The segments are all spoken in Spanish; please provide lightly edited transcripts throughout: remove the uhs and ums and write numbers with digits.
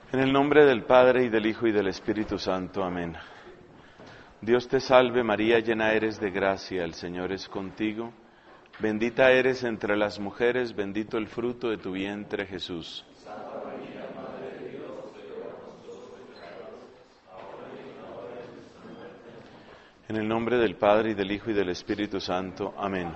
En el nombre del Padre, y del Hijo, y del Espíritu Santo. Amén. Dios te salve María, llena eres de gracia, el Señor es contigo. Bendita eres entre las mujeres, bendito el fruto de tu vientre, Jesús. Santa María, Madre de Dios, ruega por nosotros pecadores, ahora y en la hora de nuestra muerte. En el nombre del Padre, y del Hijo, y del Espíritu Santo. Amén.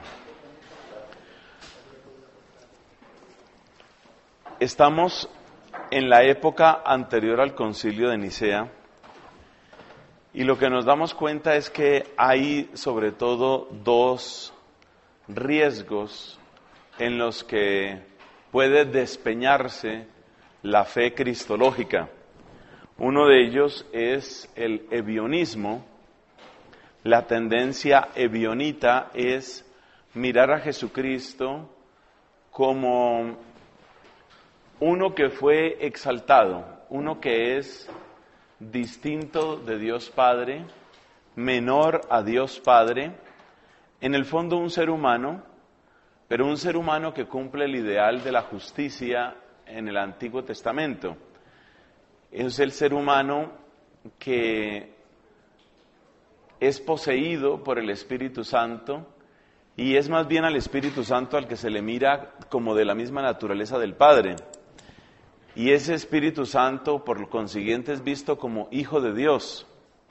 Estamos en la época anterior al Concilio de Nicea, y lo que nos damos cuenta es que hay sobre todo dos riesgos en los que puede despeñarse la fe cristológica. Uno de ellos es el ebionismo. La tendencia ebionita es mirar a Jesucristo como uno que fue exaltado, uno que es distinto de Dios Padre, menor a Dios Padre, en el fondo un ser humano, pero un ser humano que cumple el ideal de la justicia en el Antiguo Testamento. Es el ser humano que es poseído por el Espíritu Santo, y es más bien al Espíritu Santo al que se le mira como de la misma naturaleza del Padre. Y ese Espíritu Santo, por lo consiguiente, es visto como Hijo de Dios.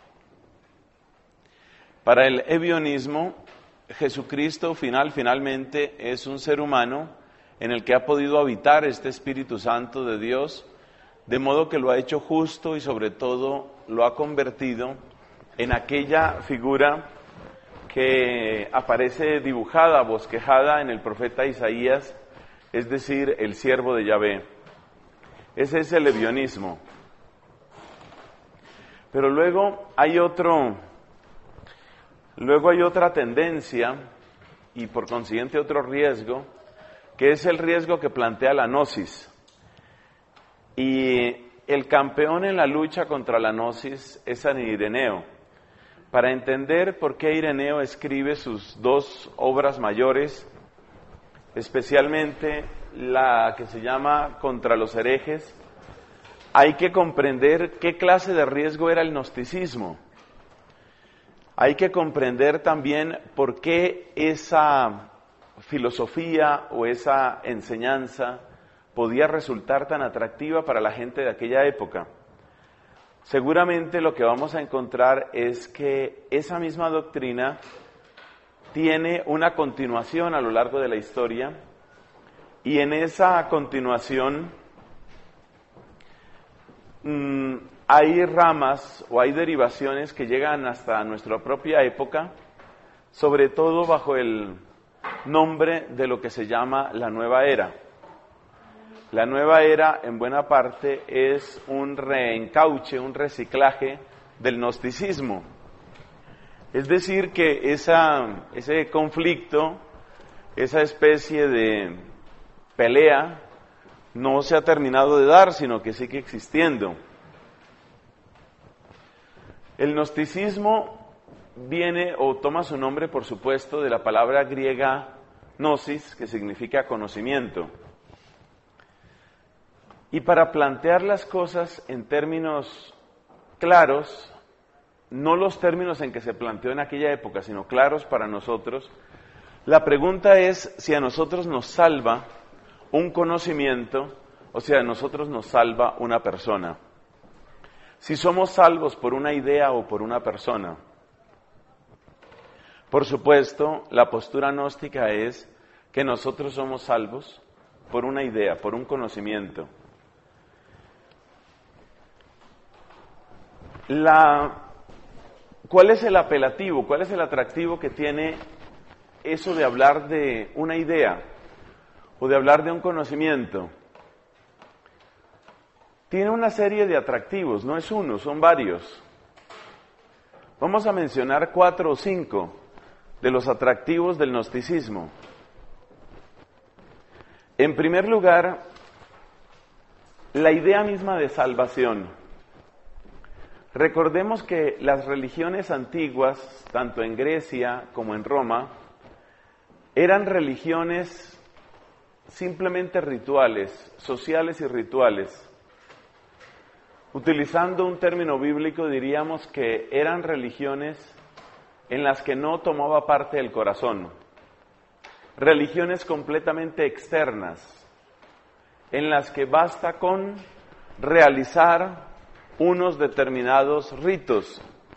Para el ebionismo, Jesucristo finalmente es un ser humano en el que ha podido habitar este Espíritu Santo de Dios, de modo que lo ha hecho justo y sobre todo lo ha convertido en aquella figura que aparece dibujada, bosquejada en el profeta Isaías, es decir, el siervo de Yahvé. Ese es el ebionismo. Pero luego hay otra tendencia, y por consiguiente otro riesgo, que es el riesgo que plantea la gnosis. Y el campeón en la lucha contra la gnosis es San Ireneo. Para entender por qué Ireneo escribe sus dos obras mayores, especialmente la que se llama Contra los herejes, hay que comprender qué clase de riesgo era el gnosticismo. Hay que comprender también por qué esa filosofía o esa enseñanza podía resultar tan atractiva para la gente de aquella época. Seguramente lo que vamos a encontrar es que esa misma doctrina tiene una continuación a lo largo de la historia, y en esa continuación hay ramas o hay derivaciones que llegan hasta nuestra propia época, sobre todo bajo el nombre de lo que se llama la Nueva Era. La Nueva Era, en buena parte, es un reencauche, un reciclaje del gnosticismo. Es decir, que ese conflicto, esa especie de pelea, no se ha terminado de dar, sino que sigue existiendo. El gnosticismo viene o toma su nombre, por supuesto, de la palabra griega gnosis, que significa conocimiento. Y para plantear las cosas en términos claros, no los términos en que se planteó en aquella época, sino claros para nosotros, la pregunta es si a nosotros nos salva un conocimiento o si a nosotros nos salva una persona. Si somos salvos por una idea o por una persona. Por supuesto, la postura gnóstica es que nosotros somos salvos por una idea, por un conocimiento. ¿Cuál es el apelativo? ¿Cuál es el atractivo que tiene eso de hablar de una idea o de hablar de un conocimiento? Tiene una serie de atractivos, no es uno, son varios. Vamos a mencionar 4 o 5 de los atractivos del gnosticismo. En primer lugar, la idea misma de salvación. Recordemos que las religiones antiguas, tanto en Grecia como en Roma, eran religiones simplemente rituales, sociales y rituales. Utilizando un término bíblico diríamos que eran religiones en las que no tomaba parte el corazón, religiones completamente externas, en las que basta con realizar unos determinados ritos.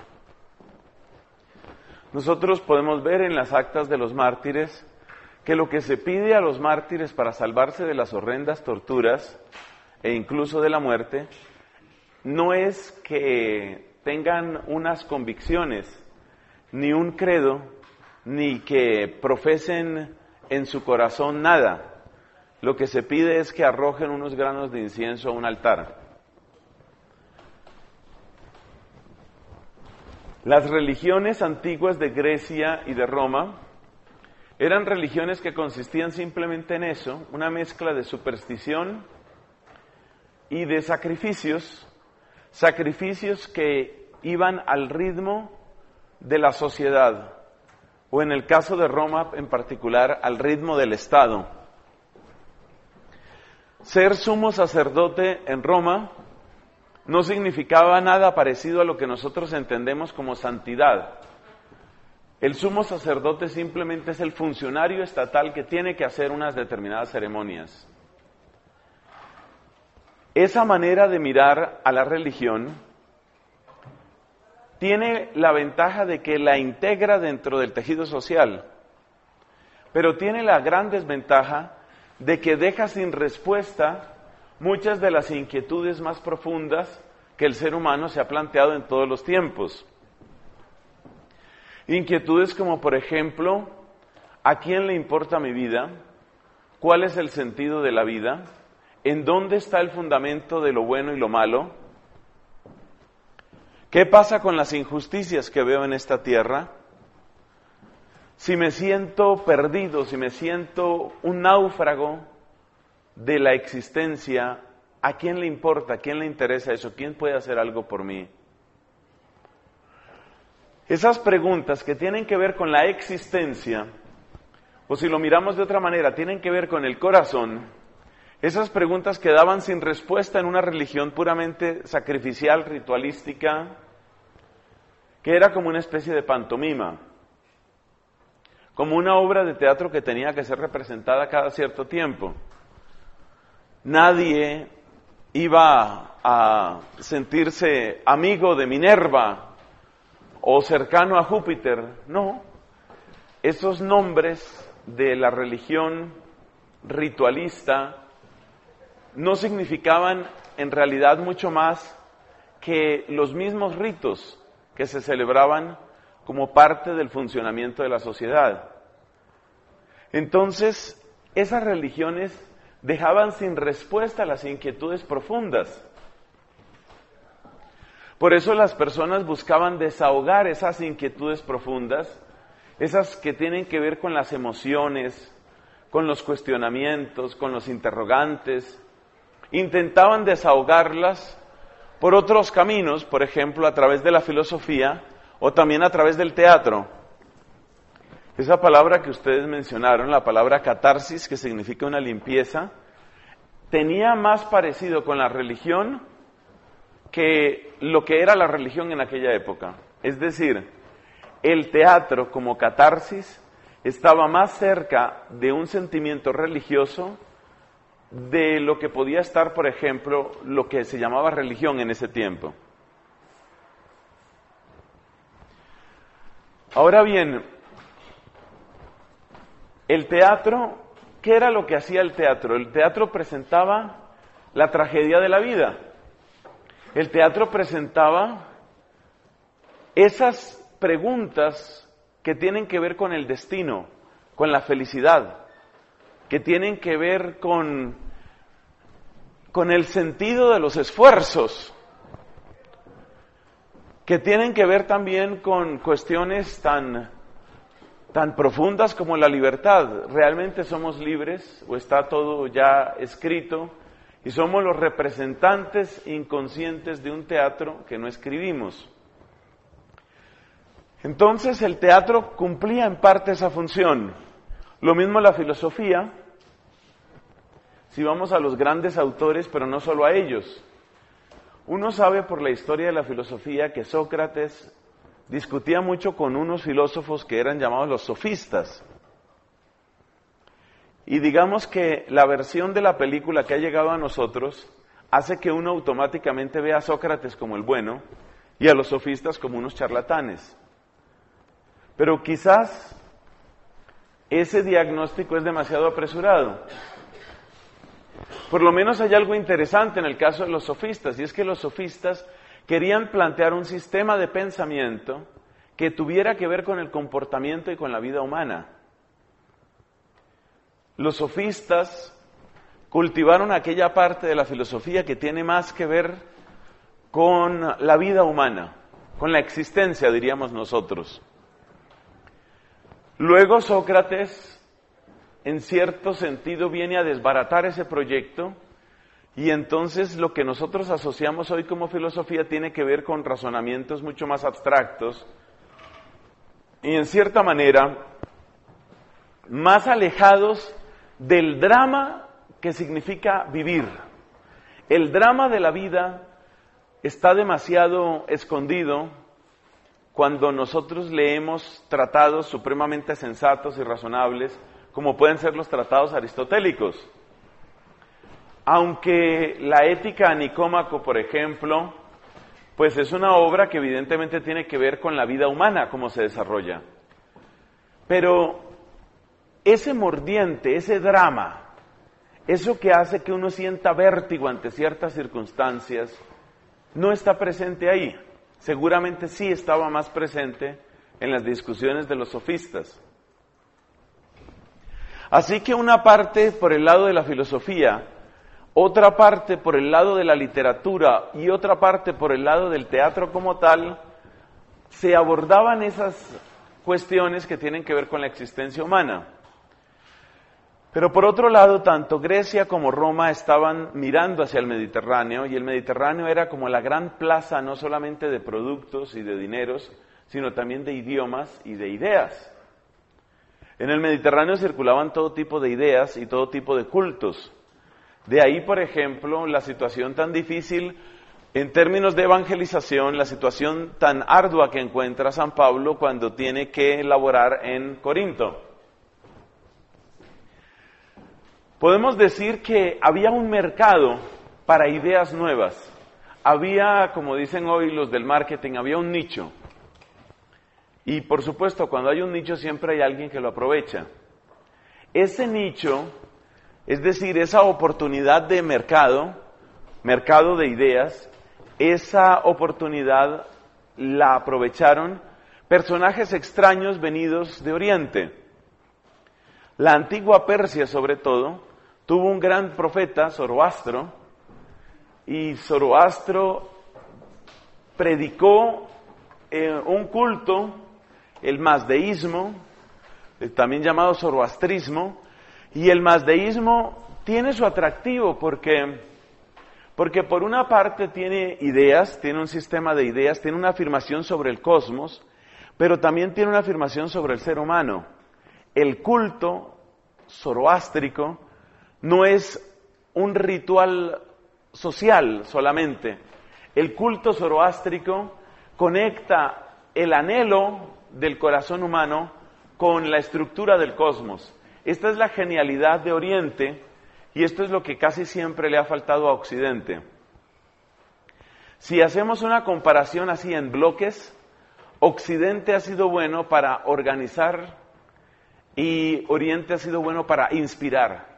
Nosotros podemos ver en las actas de los mártires que lo que se pide a los mártires para salvarse de las horrendas torturas e incluso de la muerte, no es que tengan unas convicciones, ni un credo, ni que profesen en su corazón nada. Lo que se pide es que arrojen unos granos de incienso a un altar. Las religiones antiguas de Grecia y de Roma eran religiones que consistían simplemente en eso, una mezcla de superstición y de sacrificios que iban al ritmo de la sociedad, o en el caso de Roma en particular, al ritmo del Estado. Ser sumo sacerdote en Roma no significaba nada parecido a lo que nosotros entendemos como santidad. El sumo sacerdote simplemente es el funcionario estatal que tiene que hacer unas determinadas ceremonias. Esa manera de mirar a la religión tiene la ventaja de que la integra dentro del tejido social, pero tiene la gran desventaja de que deja sin respuesta muchas de las inquietudes más profundas que el ser humano se ha planteado en todos los tiempos. Inquietudes como, por ejemplo, ¿a quién le importa mi vida? ¿Cuál es el sentido de la vida? ¿En dónde está el fundamento de lo bueno y lo malo? ¿Qué pasa con las injusticias que veo en esta tierra? Si me siento perdido, si me siento un náufrago de la existencia, ¿a quién le importa? ¿A quién le interesa eso? ¿Quién puede hacer algo por mí? Esas preguntas que tienen que ver con la existencia, o si lo miramos de otra manera, tienen que ver con el corazón, esas preguntas quedaban sin respuesta en una religión puramente sacrificial, ritualística, que era como una especie de pantomima, como una obra de teatro que tenía que ser representada cada cierto tiempo. Nadie iba a sentirse amigo de Minerva o cercano a Júpiter, no. Esos nombres de la religión ritualista no significaban en realidad mucho más que los mismos ritos que se celebraban como parte del funcionamiento de la sociedad. Entonces, esas religiones dejaban sin respuesta las inquietudes profundas. Por eso las personas buscaban desahogar esas inquietudes profundas, esas que tienen que ver con las emociones, con los cuestionamientos, con los interrogantes. Intentaban desahogarlas por otros caminos, por ejemplo, a través de la filosofía o también a través del teatro. Esa palabra que ustedes mencionaron, la palabra catarsis, que significa una limpieza, tenía más parecido con la religión que lo que era la religión en aquella época. Es decir, el teatro como catarsis estaba más cerca de un sentimiento religioso de lo que podía estar, por ejemplo, lo que se llamaba religión en ese tiempo. Ahora bien, el teatro, ¿qué era lo que hacía el teatro? El teatro presentaba la tragedia de la vida. El teatro presentaba esas preguntas que tienen que ver con el destino, con la felicidad, que tienen que ver con el sentido de los esfuerzos, que tienen que ver también con cuestiones tan profundas como la libertad. ¿Realmente somos libres o está todo ya escrito y somos los representantes inconscientes de un teatro que no escribimos? Entonces el teatro cumplía en parte esa función. Lo mismo la filosofía, si vamos a los grandes autores, pero no solo a ellos. Uno sabe por la historia de la filosofía que Sócrates discutía mucho con unos filósofos que eran llamados los sofistas. Y digamos que la versión de la película que ha llegado a nosotros hace que uno automáticamente vea a Sócrates como el bueno y a los sofistas como unos charlatanes. Pero quizás ese diagnóstico es demasiado apresurado. Por lo menos hay algo interesante en el caso de los sofistas, y es que los sofistas querían plantear un sistema de pensamiento que tuviera que ver con el comportamiento y con la vida humana. Los sofistas cultivaron aquella parte de la filosofía que tiene más que ver con la vida humana, con la existencia, diríamos nosotros. Luego Sócrates, en cierto sentido, viene a desbaratar ese proyecto, y entonces lo que nosotros asociamos hoy como filosofía tiene que ver con razonamientos mucho más abstractos y, en cierta manera, más alejados del drama que significa vivir. El drama de la vida está demasiado escondido cuando nosotros leemos tratados supremamente sensatos y razonables, como pueden ser los tratados aristotélicos. Aunque la Ética a Nicómaco, por ejemplo, pues es una obra que evidentemente tiene que ver con la vida humana, cómo se desarrolla. Pero ese mordiente, ese drama, eso que hace que uno sienta vértigo ante ciertas circunstancias, no está presente ahí. Seguramente sí estaba más presente en las discusiones de los sofistas. Así que una parte por el lado de la filosofía, otra parte por el lado de la literatura y otra parte por el lado del teatro como tal, se abordaban esas cuestiones que tienen que ver con la existencia humana. Pero por otro lado, tanto Grecia como Roma estaban mirando hacia el Mediterráneo, y el Mediterráneo era como la gran plaza no solamente de productos y de dineros, sino también de idiomas y de ideas. En el Mediterráneo circulaban todo tipo de ideas y todo tipo de cultos. De ahí, por ejemplo, la situación tan difícil en términos de evangelización, la situación tan ardua que encuentra San Pablo cuando tiene que laborar en Corinto. Podemos decir que había un mercado para ideas nuevas. Había, como dicen hoy los del marketing, había un nicho. Y por supuesto, cuando hay un nicho siempre hay alguien que lo aprovecha. Ese nicho, es decir, esa oportunidad de mercado de ideas, esa oportunidad la aprovecharon personajes extraños venidos de Oriente. La antigua Persia, sobre todo, tuvo un gran profeta, Zoroastro, y Zoroastro predicó un culto, el mazdeísmo, también llamado zoroastrismo, y el mazdeísmo tiene su atractivo porque por una parte tiene ideas, tiene un sistema de ideas, tiene una afirmación sobre el cosmos, pero también tiene una afirmación sobre el ser humano. El culto zoroástrico no es un ritual social solamente. El culto zoroástrico conecta el anhelo del corazón humano con la estructura del cosmos. Esta es la genialidad de Oriente, y esto es lo que casi siempre le ha faltado a Occidente. Si hacemos una comparación así en bloques, Occidente ha sido bueno para organizar y Oriente ha sido bueno para inspirar.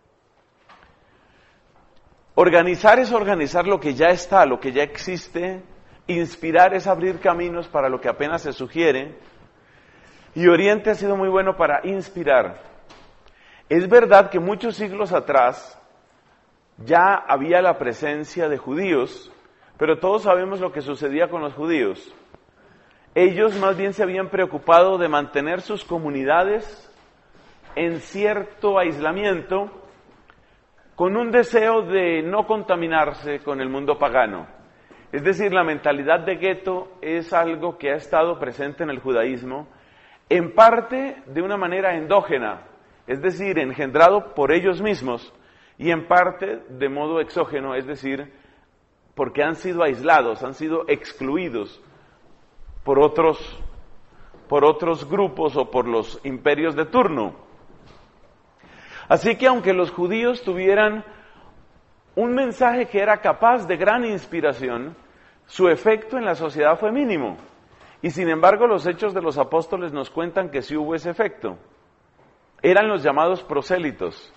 Organizar es organizar lo que ya está, lo que ya existe. Inspirar es abrir caminos para lo que apenas se sugiere. Y Oriente ha sido muy bueno para inspirar. Es verdad que muchos siglos atrás ya había la presencia de judíos, pero todos sabemos lo que sucedía con los judíos. Ellos más bien se habían preocupado de mantener sus comunidades en cierto aislamiento, con un deseo de no contaminarse con el mundo pagano. Es decir, la mentalidad de gueto es algo que ha estado presente en el judaísmo, en parte de una manera endógena, es decir, engendrado por ellos mismos, y en parte de modo exógeno, es decir, porque han sido aislados, han sido excluidos por otros grupos o por los imperios de turno. Así que aunque los judíos tuvieran un mensaje que era capaz de gran inspiración, su efecto en la sociedad fue mínimo. Y sin embargo, los Hechos de los Apóstoles nos cuentan que sí hubo ese efecto. Eran los llamados prosélitos.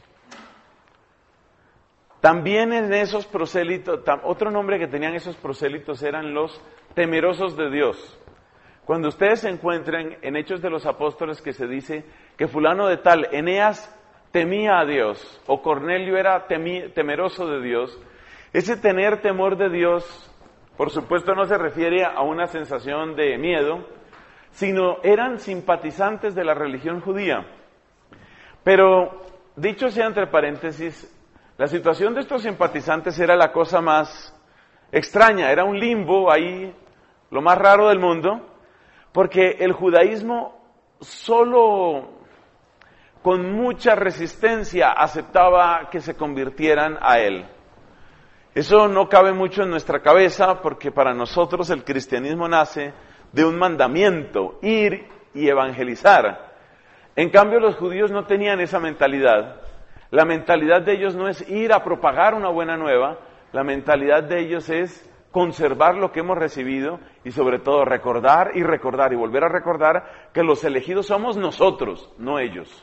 También en esos prosélitos, otro nombre que tenían esos prosélitos eran los temerosos de Dios. Cuando ustedes se encuentren en Hechos de los Apóstoles que se dice que fulano de tal, Eneas, temía a Dios, o Cornelio era temeroso de Dios, ese tener temor de Dios, por supuesto no se refiere a una sensación de miedo, sino eran simpatizantes de la religión judía. Pero, dicho sea entre paréntesis, la situación de estos simpatizantes era la cosa más extraña, era un limbo ahí, lo más raro del mundo, porque el judaísmo solo con mucha resistencia aceptaba que se convirtieran a él. Eso no cabe mucho en nuestra cabeza porque para nosotros el cristianismo nace de un mandamiento, ir y evangelizar. En cambio los judíos no tenían esa mentalidad. La mentalidad de ellos no es ir a propagar una buena nueva, la mentalidad de ellos es conservar lo que hemos recibido y sobre todo recordar y recordar y volver a recordar que los elegidos somos nosotros, no ellos.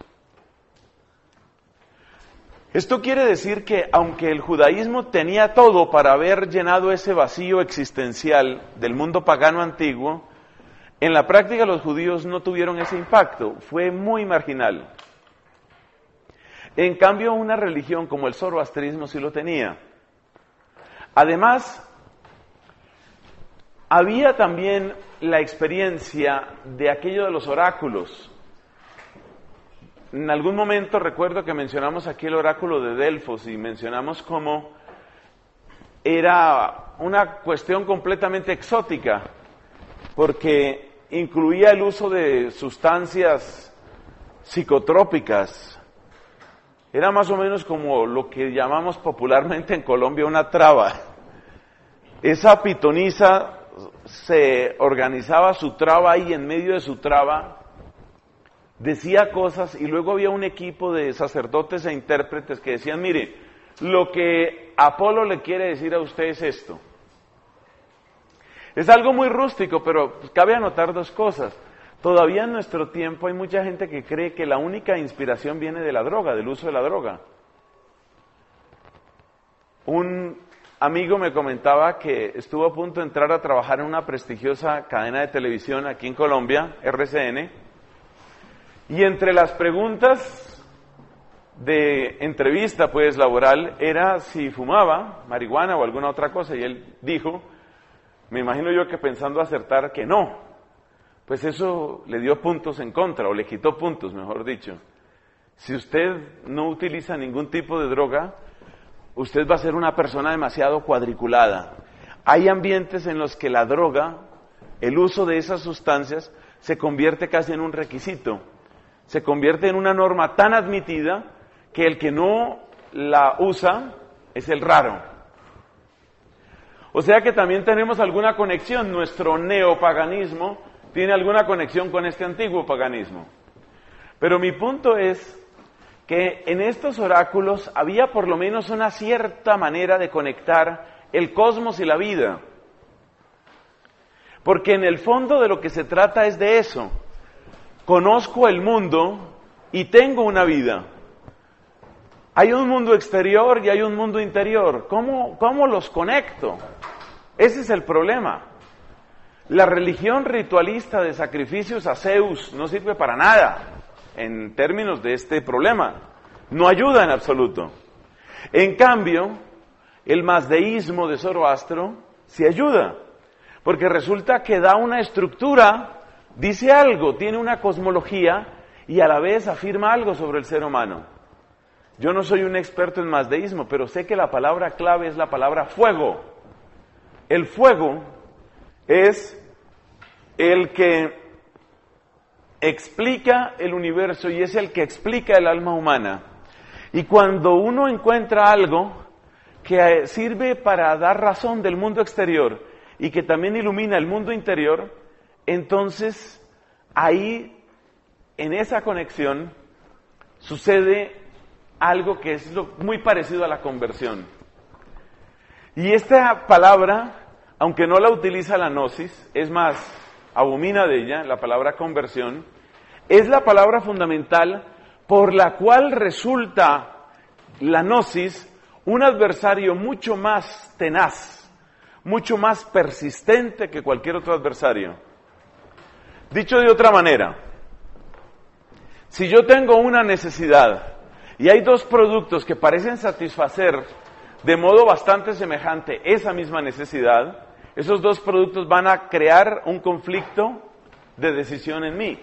Esto quiere decir que aunque el judaísmo tenía todo para haber llenado ese vacío existencial del mundo pagano antiguo, en la práctica los judíos no tuvieron ese impacto, fue muy marginal. En cambio, una religión como el zoroastrismo sí lo tenía. Además, había también la experiencia de aquello de los oráculos. En algún momento recuerdo que mencionamos aquí el oráculo de Delfos y mencionamos cómo era una cuestión completamente exótica, porque incluía el uso de sustancias psicotrópicas. Era más o menos como lo que llamamos popularmente en Colombia una traba. Esa pitonisa se organizaba su traba ahí en medio de su traba, decía cosas y luego había un equipo de sacerdotes e intérpretes que decían, mire, lo que Apolo le quiere decir a usted es esto. Es algo muy rústico, pero cabe anotar dos cosas. Todavía en nuestro tiempo hay mucha gente que cree que la única inspiración viene de la droga, del uso de la droga. Un amigo me comentaba que estuvo a punto de entrar a trabajar en una prestigiosa cadena de televisión aquí en Colombia, RCN, y entre las preguntas de entrevista pues laboral era si fumaba marihuana o alguna otra cosa, y él dijo, me imagino yo que pensando acertar que no. Pues eso le dio puntos en contra, o le quitó puntos, mejor dicho. Si usted no utiliza ningún tipo de droga, usted va a ser una persona demasiado cuadriculada. Hay ambientes en los que la droga, el uso de esas sustancias, se convierte casi en un requisito. Se convierte en una norma tan admitida que el que no la usa es el raro. O sea que también tenemos alguna conexión, nuestro neopaganismo tiene alguna conexión con este antiguo paganismo. Pero mi punto es que en estos oráculos había por lo menos una cierta manera de conectar el cosmos y la vida. Porque en el fondo de lo que se trata es de eso. Conozco el mundo y tengo una vida. Hay un mundo exterior y hay un mundo interior. ¿Cómo los conecto? Ese es el problema. La religión ritualista de sacrificios a Zeus no sirve para nada en términos de este problema. No ayuda en absoluto. En cambio, el mazdeísmo de Zoroastro sí ayuda, porque resulta que da una estructura, dice algo, tiene una cosmología y a la vez afirma algo sobre el ser humano. Yo no soy un experto en mazdeísmo, pero sé que la palabra clave es la palabra fuego. El fuego es el que explica el universo y es el que explica el alma humana. Y cuando uno encuentra algo que sirve para dar razón del mundo exterior y que también ilumina el mundo interior, entonces ahí, en esa conexión, sucede algo que es muy parecido a la conversión. Y esta palabra, aunque no la utiliza la gnosis, es más, abomina de ella, la palabra conversión, es la palabra fundamental por la cual resulta la gnosis un adversario mucho más tenaz, mucho más persistente que cualquier otro adversario. Dicho de otra manera, si yo tengo una necesidad y hay dos productos que parecen satisfacer de modo bastante semejante esa misma necesidad, esos dos productos van a crear un conflicto de decisión en mí.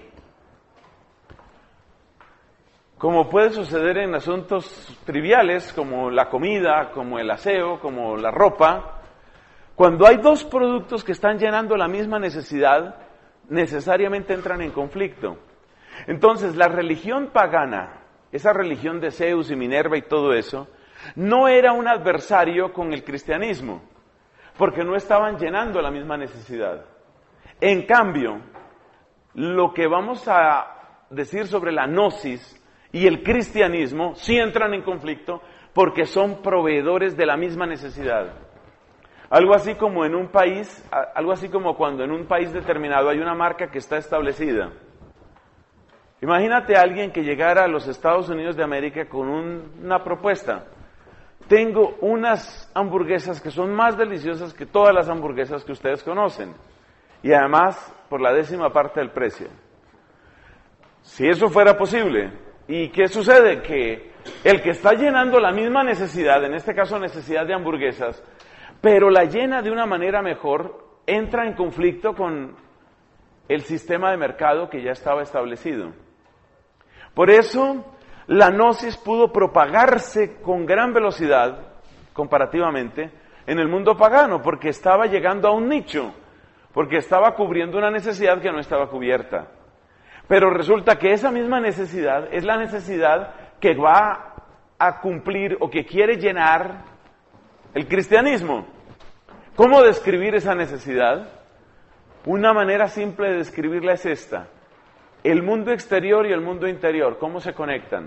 Como puede suceder en asuntos triviales como la comida, como el aseo, como la ropa, cuando hay dos productos que están llenando la misma necesidad, necesariamente entran en conflicto. Entonces, la religión pagana, esa religión de Zeus y Minerva y todo eso, no era un adversario con el cristianismo, porque no estaban llenando la misma necesidad. En cambio, lo que vamos a decir sobre la gnosis y el cristianismo sí entran en conflicto porque son proveedores de la misma necesidad. Algo así como en un país, algo así como cuando en un país determinado hay una marca que está establecida. Imagínate a alguien que llegara a los Estados Unidos de América con una propuesta. Tengo unas hamburguesas que son más deliciosas que todas las hamburguesas que ustedes conocen. Y además, por la 10ª parte del precio. Si eso fuera posible, ¿y qué sucede? Que el que está llenando la misma necesidad, en este caso necesidad de hamburguesas, pero la llena de una manera mejor, entra en conflicto con el sistema de mercado que ya estaba establecido. Por eso, la gnosis pudo propagarse con gran velocidad, comparativamente, en el mundo pagano, porque estaba llegando a un nicho, porque estaba cubriendo una necesidad que no estaba cubierta. Pero resulta que esa misma necesidad es la necesidad que va a cumplir o que quiere llenar el cristianismo. ¿Cómo describir esa necesidad? Una manera simple de describirla es esta. El mundo exterior y el mundo interior, ¿cómo se conectan?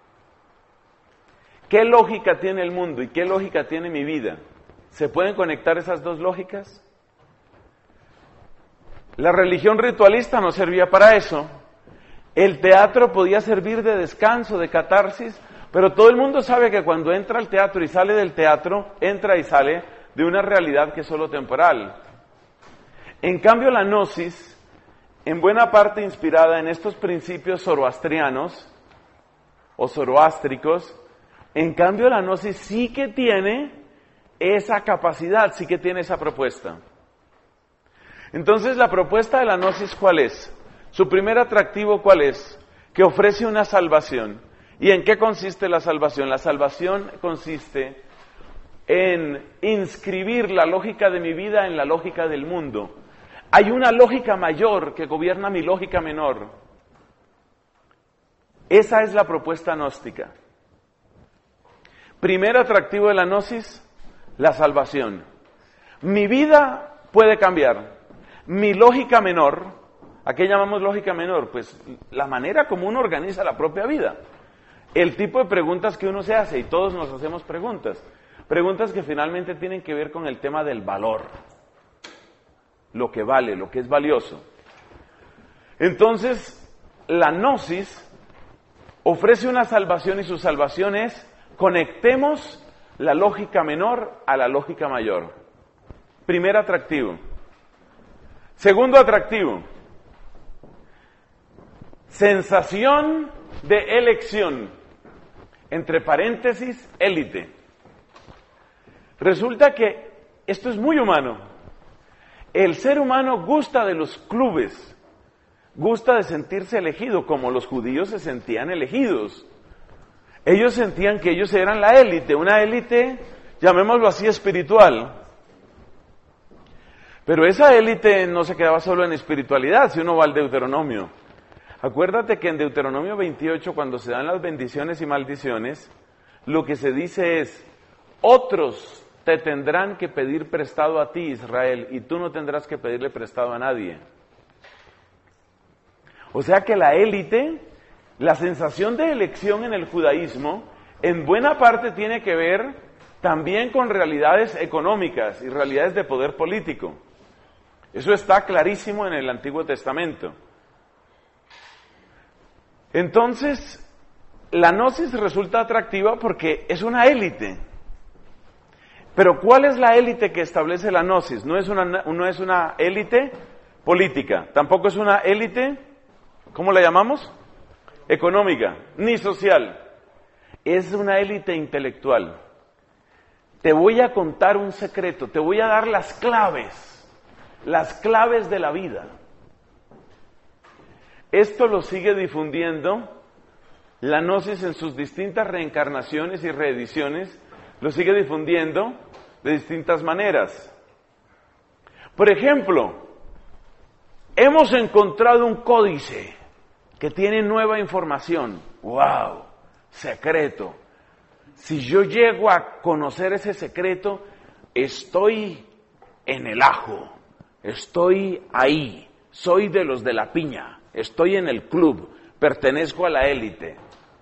¿Qué lógica tiene el mundo y qué lógica tiene mi vida? ¿Se pueden conectar esas dos lógicas? La religión ritualista no servía para eso. El teatro podía servir de descanso, de catarsis, pero todo el mundo sabe que cuando entra al teatro y sale del teatro, entra y sale de una realidad que es solo temporal. En cambio, la gnosis, en buena parte inspirada en estos principios zoroastrianos o zoroástricos, en cambio la gnosis sí que tiene esa capacidad, sí que tiene esa propuesta. Entonces, la propuesta de la gnosis, ¿cuál es? Su primer atractivo, ¿cuál es? Que ofrece una salvación. ¿Y en qué consiste la salvación? La salvación consiste en inscribir la lógica de mi vida en la lógica del mundo. Hay una lógica mayor que gobierna mi lógica menor. Esa es la propuesta gnóstica. Primer atractivo de la gnosis, la salvación. Mi vida puede cambiar. Mi lógica menor, ¿a qué llamamos lógica menor? Pues la manera como uno organiza la propia vida. El tipo de preguntas que uno se hace, y todos nos hacemos preguntas. Preguntas que finalmente tienen que ver con el tema del valor. Lo que vale, lo que es valioso. Entonces, la gnosis ofrece una salvación y su salvación es conectemos la lógica menor a la lógica mayor. Primer atractivo. Segundo atractivo. Sensación de elección. Entre paréntesis, élite. Resulta que esto es muy humano. El ser humano gusta de los clubes, gusta de sentirse elegido, como los judíos se sentían elegidos. Ellos sentían que ellos eran la élite, una élite, llamémoslo así, espiritual. Pero esa élite no se quedaba solo en espiritualidad, si uno va al Deuteronomio. Acuérdate que en Deuteronomio 28, cuando se dan las bendiciones y maldiciones, lo que se dice es, Otros te tendrán que pedir prestado a ti, Israel, y tú no tendrás que pedirle prestado a nadie. O sea que la élite, la sensación de elección en el judaísmo, en buena parte tiene que ver también con realidades económicas y realidades de poder político. Eso está clarísimo en el Antiguo Testamento. Entonces, la gnosis resulta atractiva porque es una élite. Pero ¿cuál es la élite que establece la gnosis? No es una élite política, tampoco es una élite, ¿cómo la llamamos? Económica, ni social. Es una élite intelectual. Te voy a contar un secreto, te voy a dar las claves de la vida. Esto lo sigue difundiendo la gnosis en sus distintas reencarnaciones y reediciones, lo sigue difundiendo de distintas maneras. Por ejemplo, hemos encontrado un códice que tiene nueva información. ¡Wow! Secreto. Si yo llego a conocer ese secreto, estoy en el ajo, estoy ahí, soy de los de la piña, estoy en el club, pertenezco a la élite.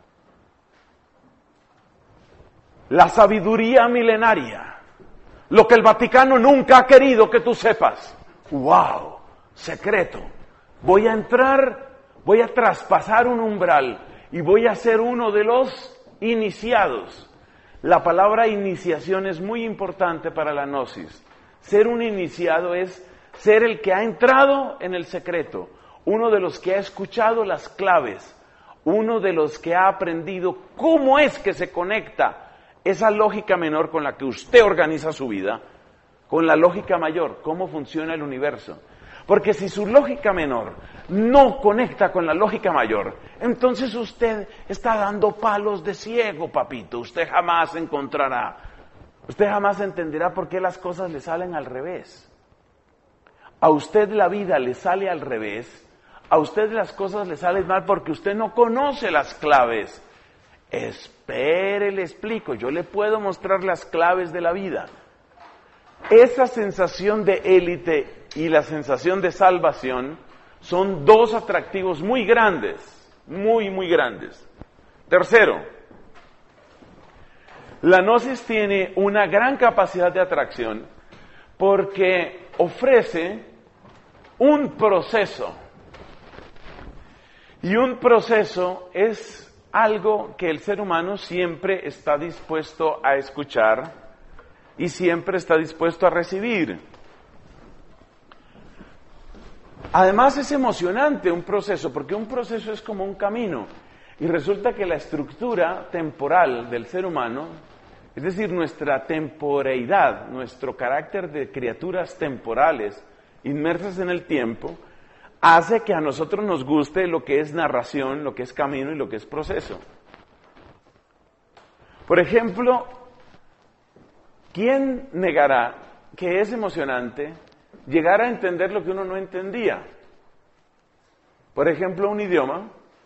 La sabiduría milenaria, lo que el Vaticano nunca ha querido que tú sepas. ¡Wow! Secreto. Voy a entrar, voy a traspasar un umbral y voy a ser uno de los iniciados. La palabra iniciación es muy importante para la gnosis. Ser un iniciado es ser el que ha entrado en el secreto, uno de los que ha escuchado las claves, uno de los que ha aprendido cómo es que se conecta esa lógica menor con la que usted organiza su vida, con la lógica mayor, cómo funciona el universo. Porque si su lógica menor no conecta con la lógica mayor, entonces usted está dando palos de ciego, papito. Usted jamás encontrará, usted jamás entenderá por qué las cosas le salen al revés. A usted la vida le sale al revés, a usted las cosas le salen mal porque usted no conoce las claves. Espere, le explico, yo le puedo mostrar las claves de la vida. Esa sensación de élite y la sensación de salvación son dos atractivos muy grandes, muy grandes. Tercero, la gnosis tiene una gran capacidad de atracción porque ofrece un proceso. Y un proceso es algo que el ser humano siempre está dispuesto a escuchar y siempre está dispuesto a recibir. Además es emocionante un proceso, porque un proceso es como un camino, y resulta que la estructura temporal del ser humano, es decir, nuestra temporeidad, nuestro carácter de criaturas temporales, inmersas en el tiempo, hace que a nosotros nos guste lo que es narración, lo que es camino y lo que es proceso. Por ejemplo, ¿quién negará que es emocionante llegar a entender lo que uno no entendía? Por ejemplo, un idioma.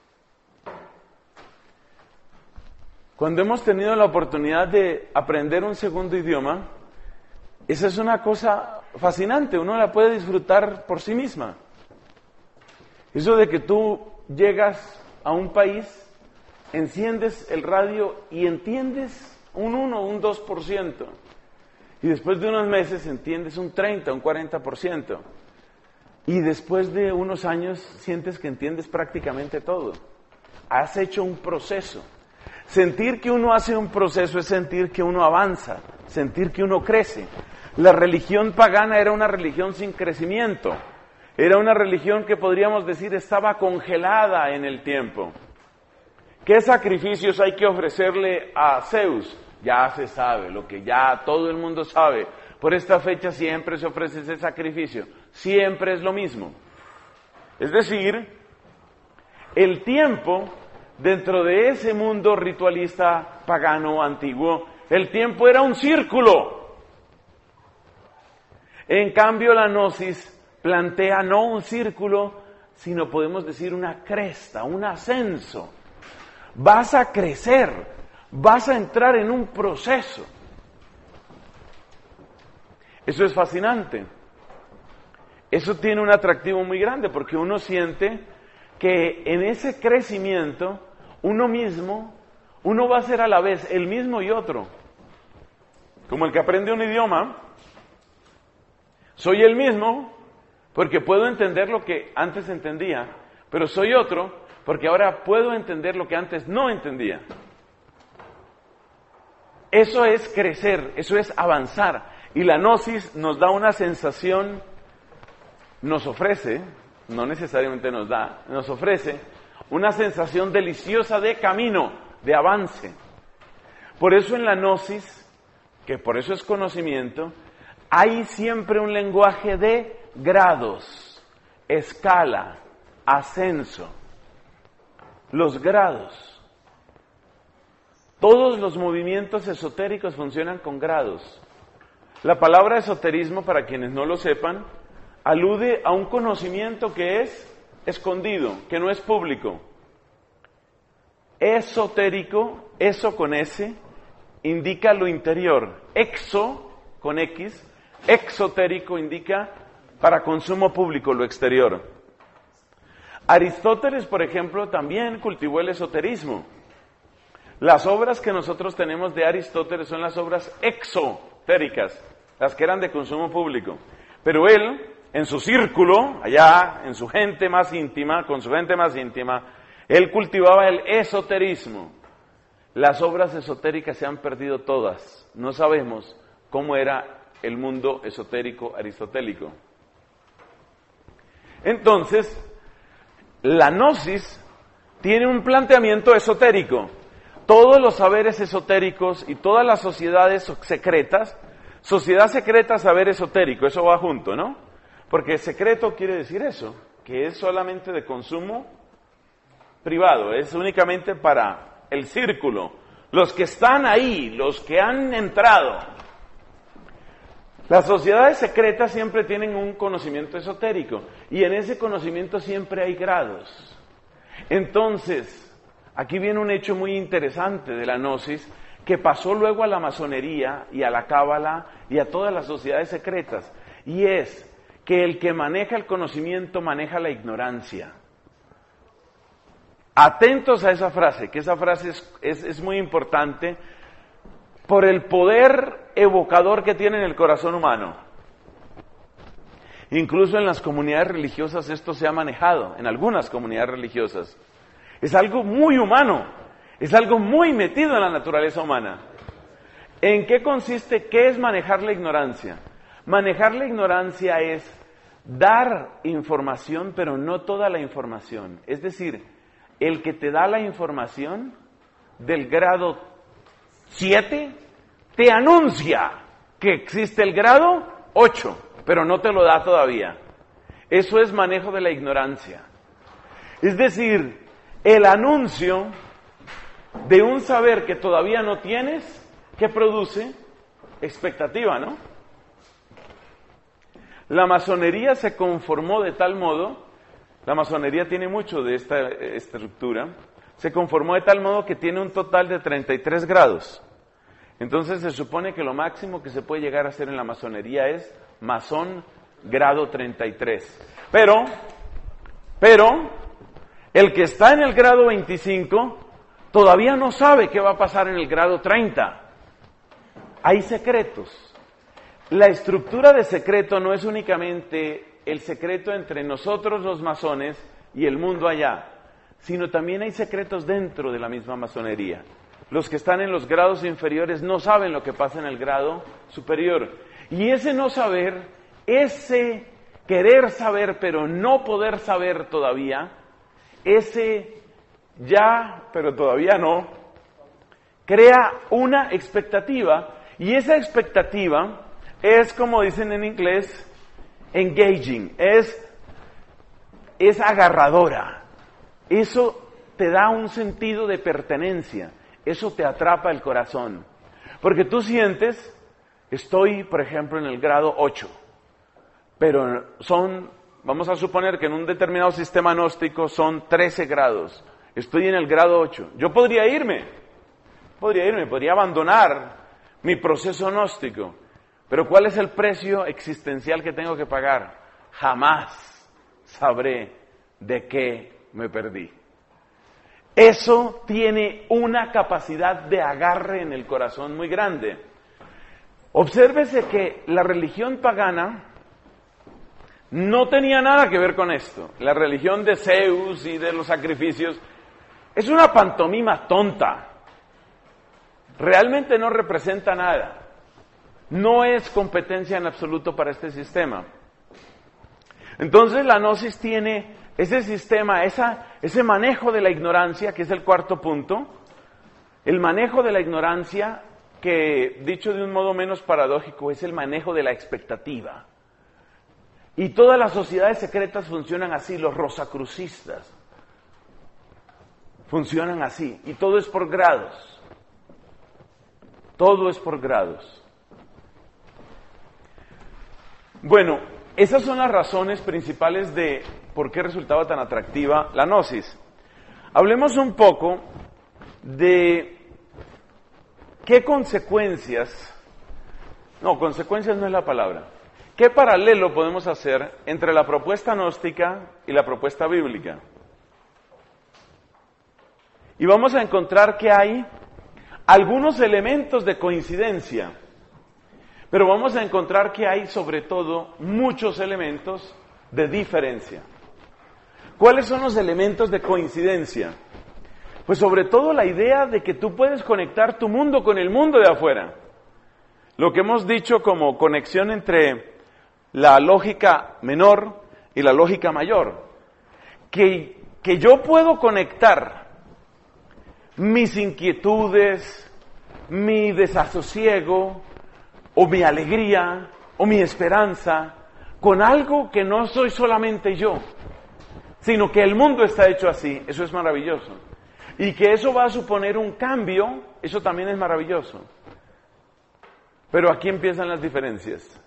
Cuando hemos tenido la oportunidad de aprender un segundo idioma, esa es una cosa fascinante, uno la puede disfrutar por sí misma. Eso de que tú llegas a un país, enciendes el radio y entiendes un 1, un 2%. Y después de unos meses entiendes un 30, un 40%. Y después de unos años sientes que entiendes prácticamente todo. Has hecho un proceso. Sentir que uno hace un proceso es sentir que uno avanza, sentir que uno crece. La religión pagana era una religión sin crecimiento. Era una religión que podríamos decir estaba congelada en el tiempo. ¿Qué sacrificios hay que ofrecerle a Zeus? Ya se sabe, lo que ya todo el mundo sabe. Por esta fecha siempre se ofrece ese sacrificio. Siempre es lo mismo. Es decir, el tiempo, dentro de ese mundo ritualista, pagano, antiguo, el tiempo era un círculo. En cambio, la gnosis plantea no un círculo, sino podemos decir una cresta, un ascenso. Vas a crecer, vas a entrar en un proceso. Eso es fascinante. Eso tiene un atractivo muy grande porque uno siente que en ese crecimiento uno va a ser a la vez el mismo y otro. Como el que aprende un idioma, soy el mismo porque puedo entender lo que antes entendía, pero soy otro porque ahora puedo entender lo que antes no entendía. Eso es crecer, eso es avanzar. Y la gnosis nos da una sensación, nos ofrece, no necesariamente nos da, nos ofrece una sensación deliciosa de camino, de avance. Por eso en la gnosis, que por eso es conocimiento, hay siempre un lenguaje de grados, escala, ascenso. Los grados. Todos los movimientos esotéricos funcionan con grados. La palabra esoterismo, para quienes no lo sepan, alude a un conocimiento que es escondido, que no es público. Esotérico, eso con S, indica lo interior. Exo, con X, exotérico indica para consumo público, lo exterior. Aristóteles, por ejemplo, también cultivó el esoterismo. Las obras que nosotros tenemos de Aristóteles son las obras exotéricas, las que eran de consumo público. Pero él, en su círculo, allá, en su gente más íntima, con su gente más íntima, él cultivaba el esoterismo. Las obras esotéricas se han perdido todas. No sabemos cómo era el mundo esotérico aristotélico. Entonces, la gnosis tiene un planteamiento esotérico. Todos los saberes esotéricos y todas las sociedades secretas, sociedad secreta, saber esotérico, eso va junto, ¿no? Porque secreto quiere decir eso, que es solamente de consumo privado, es únicamente para el círculo, los que están ahí, los que han entrado. Las sociedades secretas siempre tienen un conocimiento esotérico y en ese conocimiento siempre hay grados. Entonces, aquí viene un hecho muy interesante de la gnosis que pasó luego a la masonería y a la cábala y a todas las sociedades secretas, y es que el que maneja el conocimiento maneja la ignorancia. Atentos a esa frase, que esa frase es muy importante por el poder evocador que tiene en el corazón humano. Incluso en las comunidades religiosas esto se ha manejado, en algunas comunidades religiosas. Es algo muy humano, es algo muy metido en la naturaleza humana. ¿En qué consiste? ¿Qué es manejar la ignorancia? Manejar la ignorancia es dar información, pero no toda la información. Es decir, el que te da la información del grado 7 te anuncia que existe el grado 8, pero no te lo da todavía. Eso es manejo de la ignorancia. Es decir, el anuncio de un saber que todavía no tienes, que produce expectativa, ¿no? La masonería se conformó de tal modo, la masonería tiene mucho de esta estructura, se conformó de tal modo que tiene un total de 33 grados. Entonces se supone que lo máximo que se puede llegar a hacer en la masonería es masón grado 33. Pero, el que está en el grado 25 todavía no sabe qué va a pasar en el grado 30. Hay secretos. La estructura de secreto no es únicamente el secreto entre nosotros los masones y el mundo allá, sino también hay secretos dentro de la misma masonería. Los que están en los grados inferiores no saben lo que pasa en el grado superior. Y ese no saber, ese querer saber pero no poder saber todavía, ese ya pero todavía no, crea una expectativa, y esa expectativa es, como dicen en inglés, engaging, es agarradora. Eso te da un sentido de pertenencia, eso te atrapa el corazón. Porque tú sientes, estoy, por ejemplo, en el grado 8, pero vamos a suponer que en un determinado sistema gnóstico son 13 grados. Estoy en el grado 8. Yo podría abandonar mi proceso gnóstico, Pero ¿cuál es el precio existencial que tengo que pagar? Jamás sabré de qué me perdí. Eso tiene una capacidad de agarre en el corazón muy grande. Obsérvese que la religión pagana no tenía nada que ver con esto. La religión de Zeus y de los sacrificios es una pantomima tonta. Realmente no representa nada. No es competencia en absoluto para este sistema. Entonces la gnosis tiene ese sistema, ese manejo de la ignorancia, que es el cuarto punto, el manejo de la ignorancia, que dicho de un modo menos paradójico, es el manejo de la expectativa. Y todas las sociedades secretas funcionan así, los rosacrucistas funcionan así, y todo es por grados. Todo es por grados. Bueno, esas son las razones principales de por qué resultaba tan atractiva la gnosis. Hablemos un poco de qué consecuencias, consecuencias no es la palabra, qué paralelo podemos hacer entre la propuesta gnóstica y la propuesta bíblica. Y vamos a encontrar que hay algunos elementos de coincidencia, pero vamos a encontrar que hay sobre todo muchos elementos de diferencia. ¿Cuáles son los elementos de coincidencia? Pues sobre todo la idea de que tú puedes conectar tu mundo con el mundo de afuera. Lo que hemos dicho como conexión entre la lógica menor y la lógica mayor. Que yo puedo conectar mis inquietudes, mi desasosiego, o mi alegría, o mi esperanza, con algo que no soy solamente yo, sino que el mundo está hecho así. Eso es maravilloso. Y que eso va a suponer un cambio, eso también es maravilloso. Pero aquí empiezan las diferencias.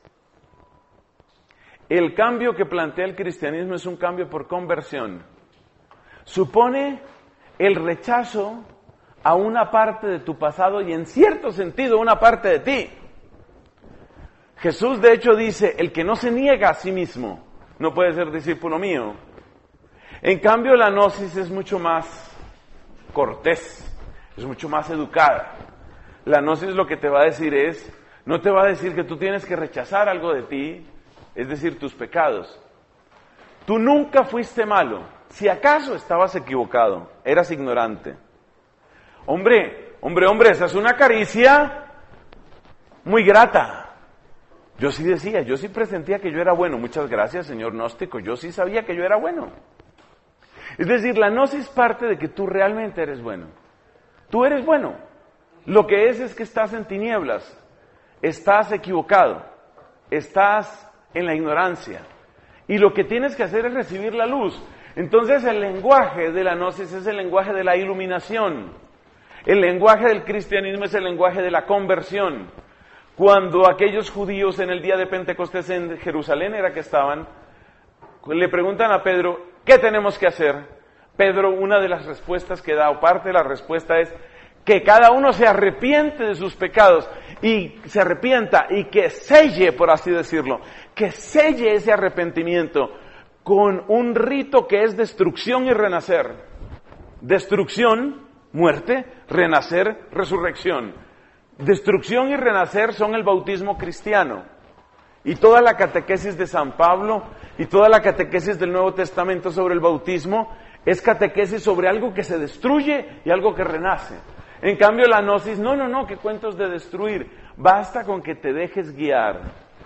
El cambio que plantea el cristianismo es un cambio por conversión. Supone el rechazo a una parte de tu pasado y en cierto sentido una parte de ti. Jesús de hecho dice, el que no se niega a sí mismo no puede ser discípulo mío. En cambio la gnosis es mucho más cortés, es mucho más educada. La gnosis lo que te va a decir no te va a decir que tú tienes que rechazar algo de ti, es decir, tus pecados. Tú nunca fuiste malo, si acaso estabas equivocado, eras ignorante. Hombre, esa es una caricia muy grata. Yo sí presentía que yo era bueno. Muchas gracias, señor gnóstico. Yo sí sabía que yo era bueno. Es decir, la gnosis parte de que tú realmente eres bueno. Tú eres bueno. Lo que es que estás en tinieblas. Estás equivocado. Estás en la ignorancia. Y lo que tienes que hacer es recibir la luz. Entonces el lenguaje de la gnosis es el lenguaje de la iluminación. El lenguaje del cristianismo es el lenguaje de la conversión. Cuando aquellos judíos en el día de Pentecostés en Jerusalén le preguntan a Pedro, ¿qué tenemos que hacer? Pedro, una de las respuestas que da, o parte de la respuesta es que cada uno se arrepiente de sus pecados y se arrepienta y que selle, por así decirlo, que selle ese arrepentimiento con un rito que es destrucción y renacer. Destrucción, muerte, renacer, resurrección. Destrucción y renacer son el bautismo cristiano. Y toda la catequesis de San Pablo y toda la catequesis del Nuevo Testamento sobre el bautismo es catequesis sobre algo que se destruye y algo que renace. En cambio la gnosis, no, ¿qué cuentos de destruir? Basta con que te dejes guiar.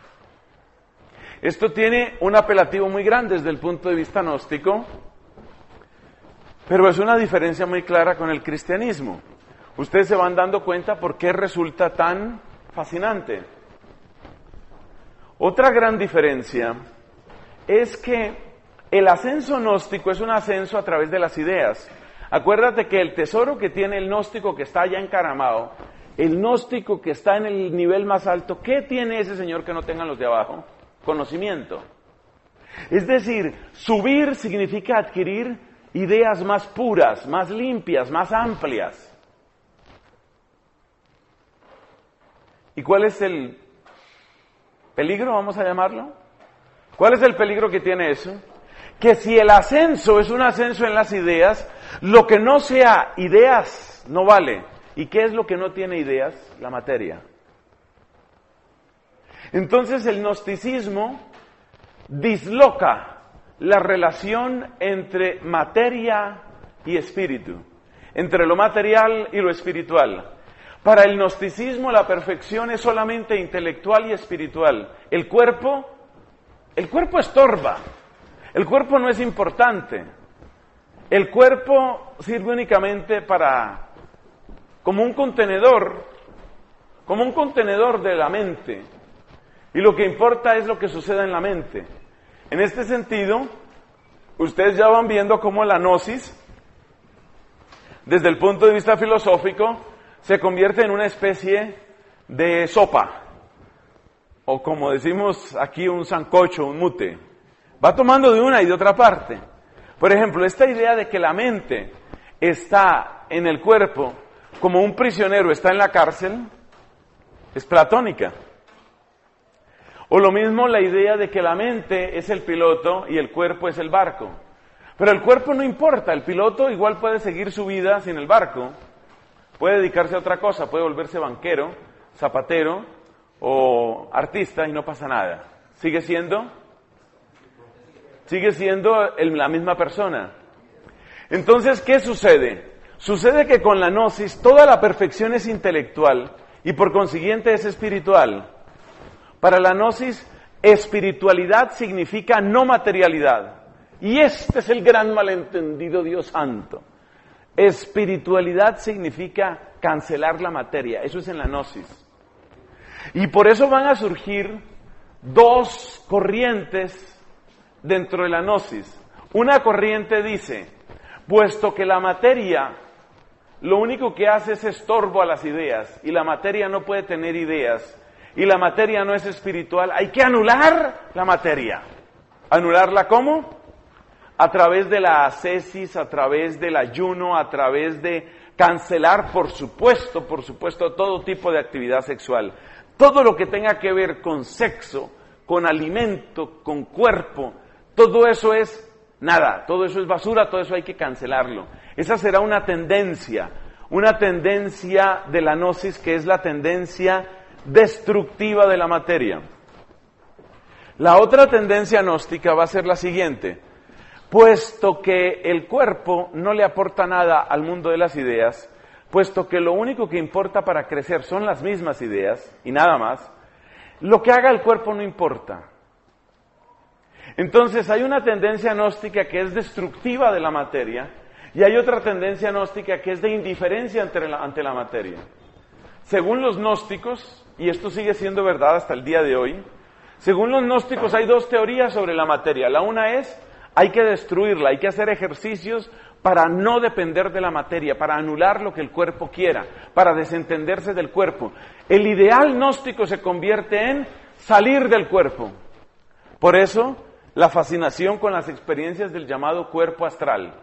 Esto tiene un apelativo muy grande desde el punto de vista gnóstico, pero es una diferencia muy clara con el cristianismo. Ustedes se van dando cuenta por qué resulta tan fascinante. Otra gran diferencia es que el ascenso gnóstico es un ascenso a través de las ideas. Acuérdate que el tesoro que tiene el gnóstico que está allá encaramado, el gnóstico que está en el nivel más alto, ¿qué tiene ese señor que no tengan los de abajo? Conocimiento. Es decir, subir significa adquirir ideas más puras, más limpias, más amplias. ¿Y cuál es peligro, vamos a llamarlo. ¿Cuál es el peligro que tiene eso? Que si el ascenso es un ascenso en las ideas, lo que no sea ideas no vale. ¿Y qué es lo que no tiene ideas? La materia. Entonces el gnosticismo disloca la relación entre materia y espíritu, entre lo material y lo espiritual. Para el gnosticismo la perfección es solamente intelectual y espiritual. El cuerpo estorba, el cuerpo no es importante. El cuerpo sirve únicamente como un contenedor de la mente. Y lo que importa es lo que suceda en la mente. En este sentido, ustedes ya van viendo cómo la gnosis, desde el punto de vista filosófico, se convierte en una especie de sopa, o como decimos aquí, un sancocho, un mute. Va tomando de una y de otra parte. Por ejemplo, esta idea de que la mente está en el cuerpo como un prisionero está en la cárcel, es platónica. O lo mismo la idea de que la mente es el piloto y el cuerpo es el barco. Pero el cuerpo no importa, el piloto igual puede seguir su vida sin el barco, puede dedicarse a otra cosa, puede volverse banquero, zapatero o artista y no pasa nada. Sigue siendo la misma persona. Entonces, ¿qué sucede? Sucede que con la gnosis toda la perfección es intelectual y por consiguiente es espiritual. Para la gnosis, espiritualidad significa no materialidad. Y este es el gran malentendido, Dios santo. Espiritualidad significa cancelar la materia. Eso es en la gnosis. Y por eso van a surgir dos corrientes dentro de la gnosis. Una corriente dice, puesto que la materia lo único que hace es estorbo a las ideas, y la materia no puede tener ideas, y la materia no es espiritual, hay que anular la materia. ¿Anularla cómo? A través de la ascesis, a través del ayuno, a través de cancelar, por supuesto, todo tipo de actividad sexual. Todo lo que tenga que ver con sexo, con alimento, con cuerpo, todo eso es nada, todo eso es basura, todo eso hay que cancelarlo. Esa será una tendencia de la gnosis que es la tendencia destructiva de la materia. La otra tendencia gnóstica va a ser la siguiente: puesto que el cuerpo no le aporta nada al mundo de las ideas, puesto que lo único que importa para crecer son las mismas ideas y nada más, lo que haga el cuerpo no importa. Entonces hay una tendencia gnóstica que es destructiva de la materia y hay otra tendencia gnóstica que es de indiferencia ante la materia. Según los gnósticos, y esto sigue siendo verdad hasta el día de hoy, según los gnósticos hay dos teorías sobre la materia. La una es, hay que destruirla, hay que hacer ejercicios para no depender de la materia, para anular lo que el cuerpo quiera, para desentenderse del cuerpo. El ideal gnóstico se convierte en salir del cuerpo. Por eso, la fascinación con las experiencias del llamado cuerpo astral.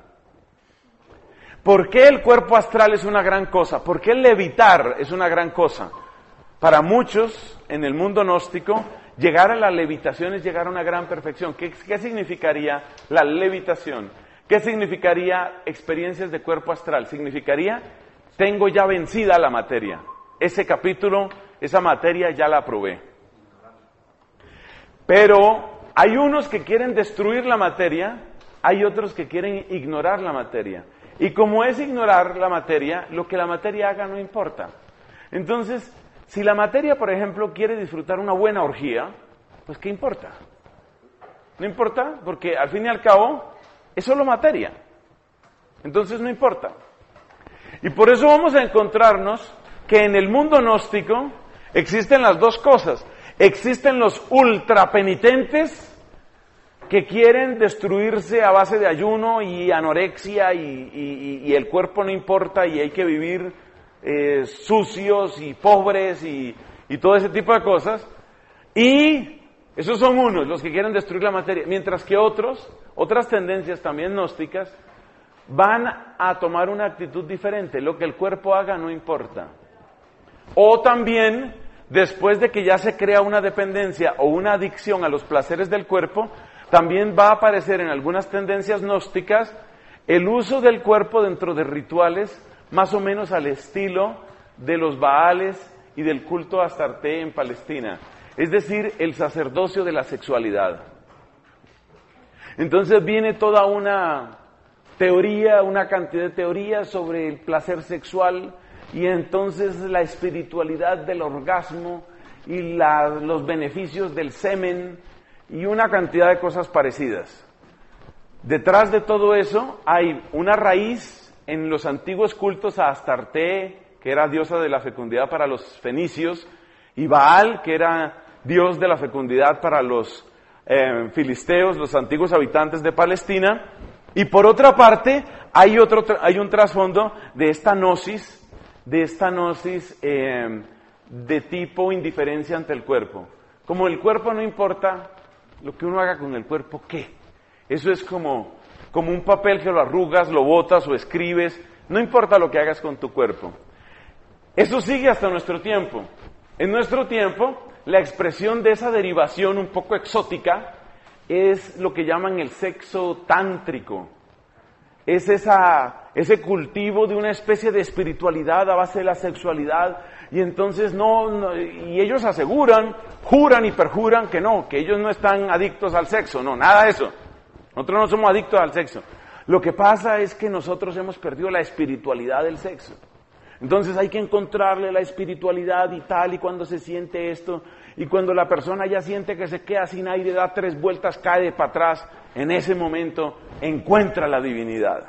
¿Por qué el cuerpo astral es una gran cosa? ¿Por qué el levitar es una gran cosa? Para muchos, en el mundo gnóstico, llegar a la levitación es llegar a una gran perfección. ¿Qué significaría la levitación? ¿Qué significaría experiencias de cuerpo astral? Significaría, tengo ya vencida la materia. Ese capítulo, esa materia ya la aprobé. Pero hay unos que quieren destruir la materia, hay otros que quieren ignorar la materia. Y como es ignorar la materia, lo que la materia haga no importa. Entonces, si la materia, por ejemplo, quiere disfrutar una buena orgía, pues ¿qué importa? No importa, porque al fin y al cabo es solo materia. Entonces no importa. Y por eso vamos a encontrarnos que en el mundo gnóstico existen las dos cosas. Existen los ultrapenitentes que quieren destruirse a base de ayuno y anorexia y el cuerpo no importa y hay que vivir sucios y pobres y todo ese tipo de cosas. Y esos son unos, los que quieren destruir la materia, mientras que otras tendencias también gnósticas van a tomar una actitud diferente. Lo que el cuerpo haga no importa. O también después de que ya se crea una dependencia o una adicción a los placeres del cuerpo, también va a aparecer en algunas tendencias gnósticas el uso del cuerpo dentro de rituales más o menos al estilo de los Baales y del culto a Astarte en Palestina, es decir, el sacerdocio de la sexualidad. Entonces viene toda una teoría, una cantidad de teorías sobre el placer sexual y entonces la espiritualidad del orgasmo y los beneficios del semen y una cantidad de cosas parecidas. Detrás de todo eso hay una raíz en los antiguos cultos a Astarte, que era diosa de la fecundidad para los fenicios, y Baal, que era dios de la fecundidad para los filisteos, los antiguos habitantes de Palestina. Y por otra parte, hay un trasfondo de esta gnosis de tipo indiferencia ante el cuerpo. Como el cuerpo no importa, lo que uno haga con el cuerpo, ¿qué? Eso es como un papel que lo arrugas, lo botas o escribes, no importa lo que hagas con tu cuerpo. Eso sigue hasta nuestro tiempo. En nuestro tiempo, la expresión de esa derivación un poco exótica es lo que llaman el sexo tántrico. Es ese cultivo de una especie de espiritualidad a base de la sexualidad, y entonces y ellos aseguran, juran y perjuran que no, que ellos no están adictos al sexo, no, nada de eso. Nosotros no somos adictos al sexo. Lo que pasa es que nosotros hemos perdido la espiritualidad del sexo. Entonces hay que encontrarle la espiritualidad y tal, y cuando se siente esto, y cuando la persona ya siente que se queda sin aire, da 3 vueltas, cae para atrás, en ese momento encuentra la divinidad.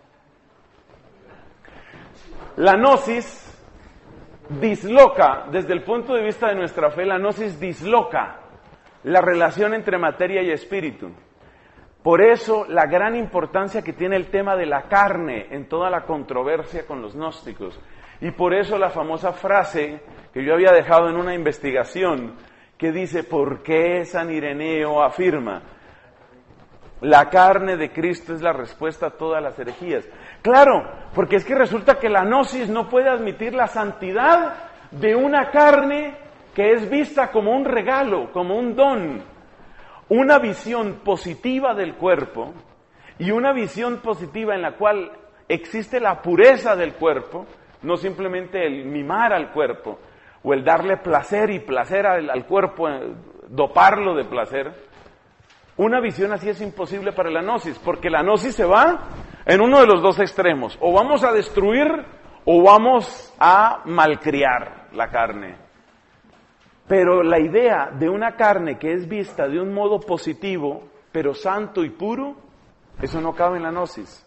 La gnosis disloca, desde el punto de vista de nuestra fe, la gnosis disloca la relación entre materia y espíritu. Por eso la gran importancia que tiene el tema de la carne en toda la controversia con los gnósticos. Y por eso la famosa frase que yo había dejado en una investigación que dice: ¿por qué San Ireneo afirma la carne de Cristo es la respuesta a todas las herejías? Claro, porque es que resulta que la gnosis no puede admitir la santidad de una carne que es vista como un regalo, como un don. Una visión positiva del cuerpo y una visión positiva en la cual existe la pureza del cuerpo, no simplemente el mimar al cuerpo o el darle placer y placer al cuerpo, doparlo de placer. Una visión así es imposible para la gnosis, porque la gnosis se va en uno de los dos extremos: o vamos a destruir o vamos a malcriar la carne. Pero la idea de una carne que es vista de un modo positivo, pero santo y puro, eso no cabe en la gnosis.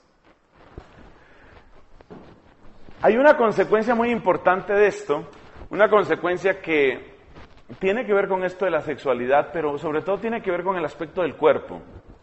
Hay una consecuencia muy importante de esto, una consecuencia que tiene que ver con esto de la sexualidad, pero sobre todo tiene que ver con el aspecto del cuerpo.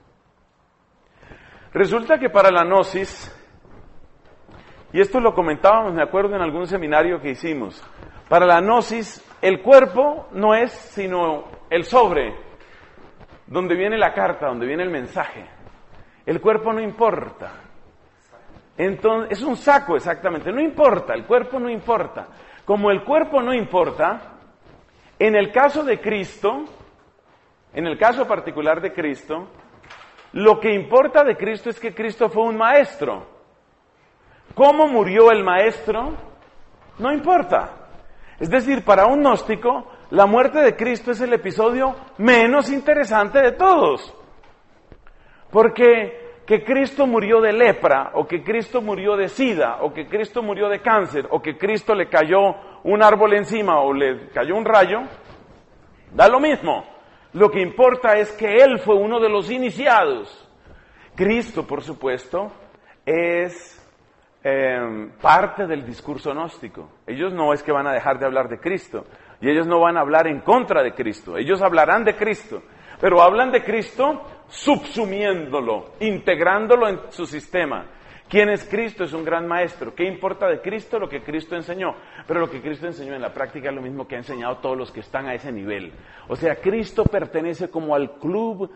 Resulta que para la gnosis, y esto lo comentábamos, me acuerdo, en algún seminario que hicimos, para la gnosis el cuerpo no es sino el sobre, donde viene la carta, donde viene el mensaje. El cuerpo no importa. Entonces, es un saco exactamente, no importa, el cuerpo no importa. Como el cuerpo no importa, en el caso de Cristo, en el caso particular de Cristo, lo que importa de Cristo es que Cristo fue un maestro. ¿Cómo murió el maestro? No importa. Es decir, para un gnóstico, la muerte de Cristo es el episodio menos interesante de todos. Porque que Cristo murió de lepra, o que Cristo murió de sida, o que Cristo murió de cáncer, o que Cristo le cayó un árbol encima, o le cayó un rayo, da lo mismo. Lo que importa es que Él fue uno de los iniciados. Cristo, por supuesto, es parte del discurso gnóstico. Ellos no es que van a dejar de hablar de Cristo, y ellos no van a hablar en contra de Cristo, ellos hablarán de Cristo, pero hablan de Cristo subsumiéndolo, integrándolo en su sistema. ¿Quién es Cristo? Es un gran maestro. ¿Qué importa de Cristo? Lo que Cristo enseñó. Pero lo que Cristo enseñó en la práctica es lo mismo que ha enseñado todos los que están a ese nivel. O sea, Cristo pertenece como al club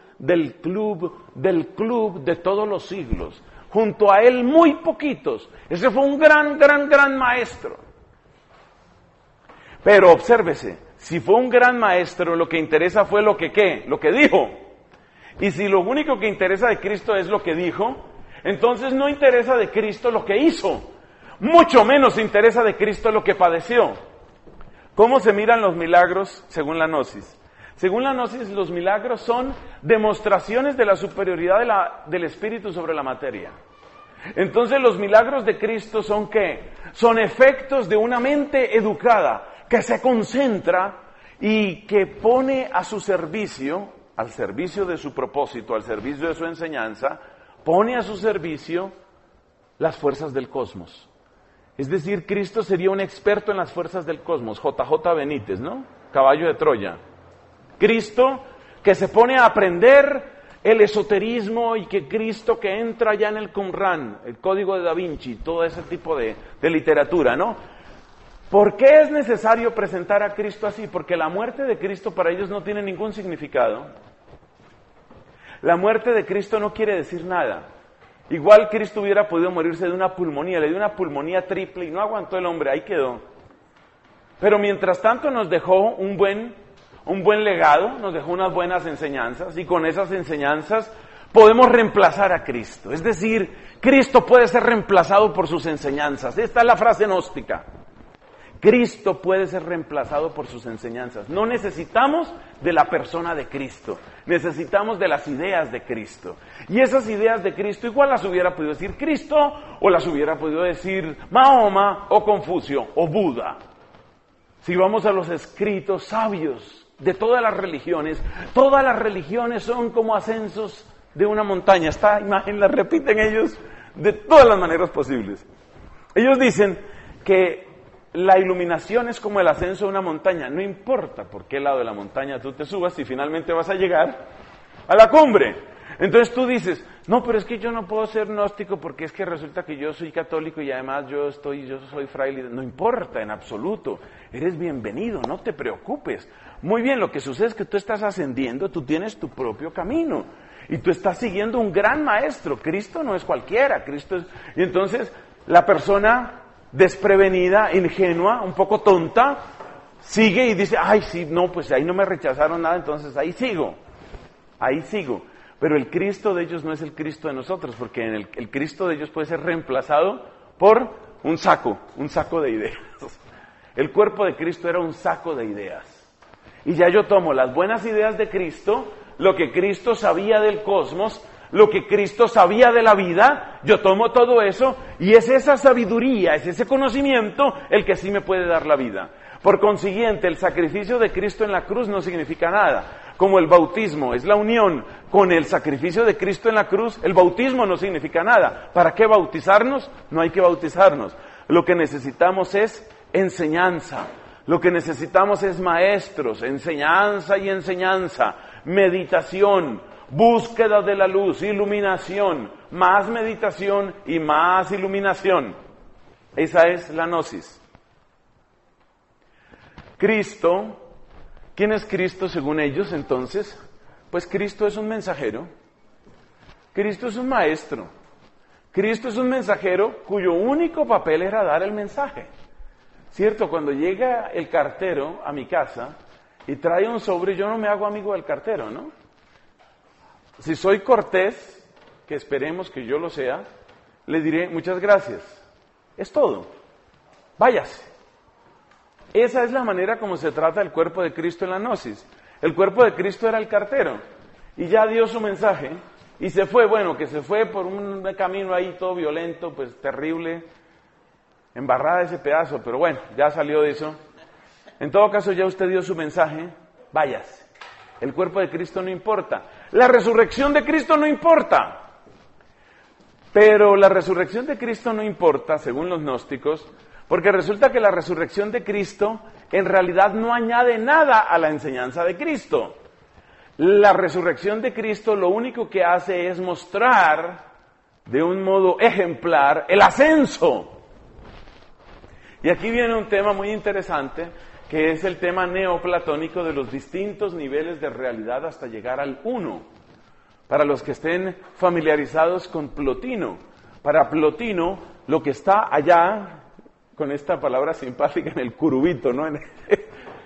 de todos los siglos. Junto a Él muy poquitos. Ese fue un gran maestro. Pero obsérvese, Si fue un gran maestro, lo que interesa fue lo que ¿qué? Lo que dijo. Y si lo único que interesa de Cristo es lo que dijo, entonces no interesa de Cristo lo que hizo. Mucho menos interesa de Cristo lo que padeció. ¿Cómo se miran los milagros según la Gnosis? Según la Gnosis, los milagros son demostraciones de la superioridad del Espíritu sobre la materia. Entonces los milagros de Cristo son ¿qué? Son efectos de una mente educada que se concentra y que pone a su servicio, al servicio de su propósito, al servicio de su enseñanza, pone a su servicio las fuerzas del cosmos. Es decir, Cristo sería un experto en las fuerzas del cosmos, JJ Benítez, ¿no? Caballo de Troya. Cristo que se pone a aprender el esoterismo y que Cristo que entra ya en el Qumran, el Código de Da Vinci, todo ese tipo de literatura, ¿no? ¿Por qué es necesario presentar a Cristo así? Porque la muerte de Cristo para ellos no tiene ningún significado. La muerte de Cristo no quiere decir nada. Igual Cristo hubiera podido morirse de una pulmonía, le dio una pulmonía triple y no aguantó el hombre, ahí quedó. Pero mientras tanto nos dejó un buen legado, nos dejó unas buenas enseñanzas y con esas enseñanzas podemos reemplazar a Cristo. Es decir, Cristo puede ser reemplazado por sus enseñanzas. Esta es la frase gnóstica. Cristo puede ser reemplazado por sus enseñanzas. No necesitamos de la persona de Cristo, necesitamos de las ideas de Cristo. Y esas ideas de Cristo igual las hubiera podido decir Cristo, o las hubiera podido decir Mahoma, o Confucio, o Buda. Si vamos a los escritos sabios de todas las religiones son como ascensos de una montaña. Esta imagen la repiten ellos de todas las maneras posibles. Ellos dicen que la iluminación es como el ascenso de una montaña. No importa por qué lado de la montaña tú te subas, si finalmente vas a llegar a la cumbre. Entonces tú dices, no, pero es que yo no puedo ser gnóstico porque es que resulta que yo soy católico y además yo soy fraile. No importa en absoluto, eres bienvenido, no te preocupes. Muy bien, lo que sucede es que tú estás ascendiendo, tú tienes tu propio camino y tú estás siguiendo un gran maestro. Cristo no es cualquiera, Cristo es... Y entonces la persona desprevenida, ingenua, un poco tonta, sigue y dice, ay, sí, no, pues ahí no me rechazaron nada, entonces ahí sigo. Pero el Cristo de ellos no es el Cristo de nosotros, porque el Cristo de ellos puede ser reemplazado por un saco de ideas. El cuerpo de Cristo era un saco de ideas. Y ya yo tomo las buenas ideas de Cristo, lo que Cristo sabía del cosmos, lo que Cristo sabía de la vida, yo tomo todo eso y es esa sabiduría, es ese conocimiento el que sí me puede dar la vida. Por consiguiente, el sacrificio de Cristo en la cruz no significa nada. Como el bautismo es la unión con el sacrificio de Cristo en la cruz, el bautismo no significa nada. ¿Para qué bautizarnos? No hay que bautizarnos. Lo que necesitamos es enseñanza. Lo que necesitamos es maestros, enseñanza y enseñanza, meditación, búsqueda de la luz, iluminación, más meditación y más iluminación. Esa es la gnosis. Cristo, ¿quién es Cristo según ellos entonces? Pues Cristo es un mensajero, Cristo es un maestro, Cristo es un mensajero cuyo único papel era dar el mensaje. ¿Cierto? Cuando llega el cartero a mi casa y trae un sobre, yo no me hago amigo del cartero, ¿no? Si soy cortés, que esperemos que yo lo sea, le diré muchas gracias. Es todo. Váyase. Esa es la manera como se trata el cuerpo de Cristo en la gnosis. El cuerpo de Cristo era el cartero y ya dio su mensaje y se fue, bueno, que se fue por un camino ahí todo violento, pues terrible, embarrada ese pedazo, pero bueno, ya salió de eso. En todo caso ya usted dio su mensaje, váyase. El cuerpo de Cristo no importa. La resurrección de Cristo no importa. Pero la resurrección de Cristo no importa, según los gnósticos, porque resulta que la resurrección de Cristo en realidad no añade nada a la enseñanza de Cristo. La resurrección de Cristo lo único que hace es mostrar de un modo ejemplar el ascenso. Y aquí viene un tema muy interesante, que es el tema neoplatónico de los distintos niveles de realidad hasta llegar al uno. Para los que estén familiarizados con Plotino, para Plotino lo que está allá, con esta palabra simpática, en el curubito, ¿no?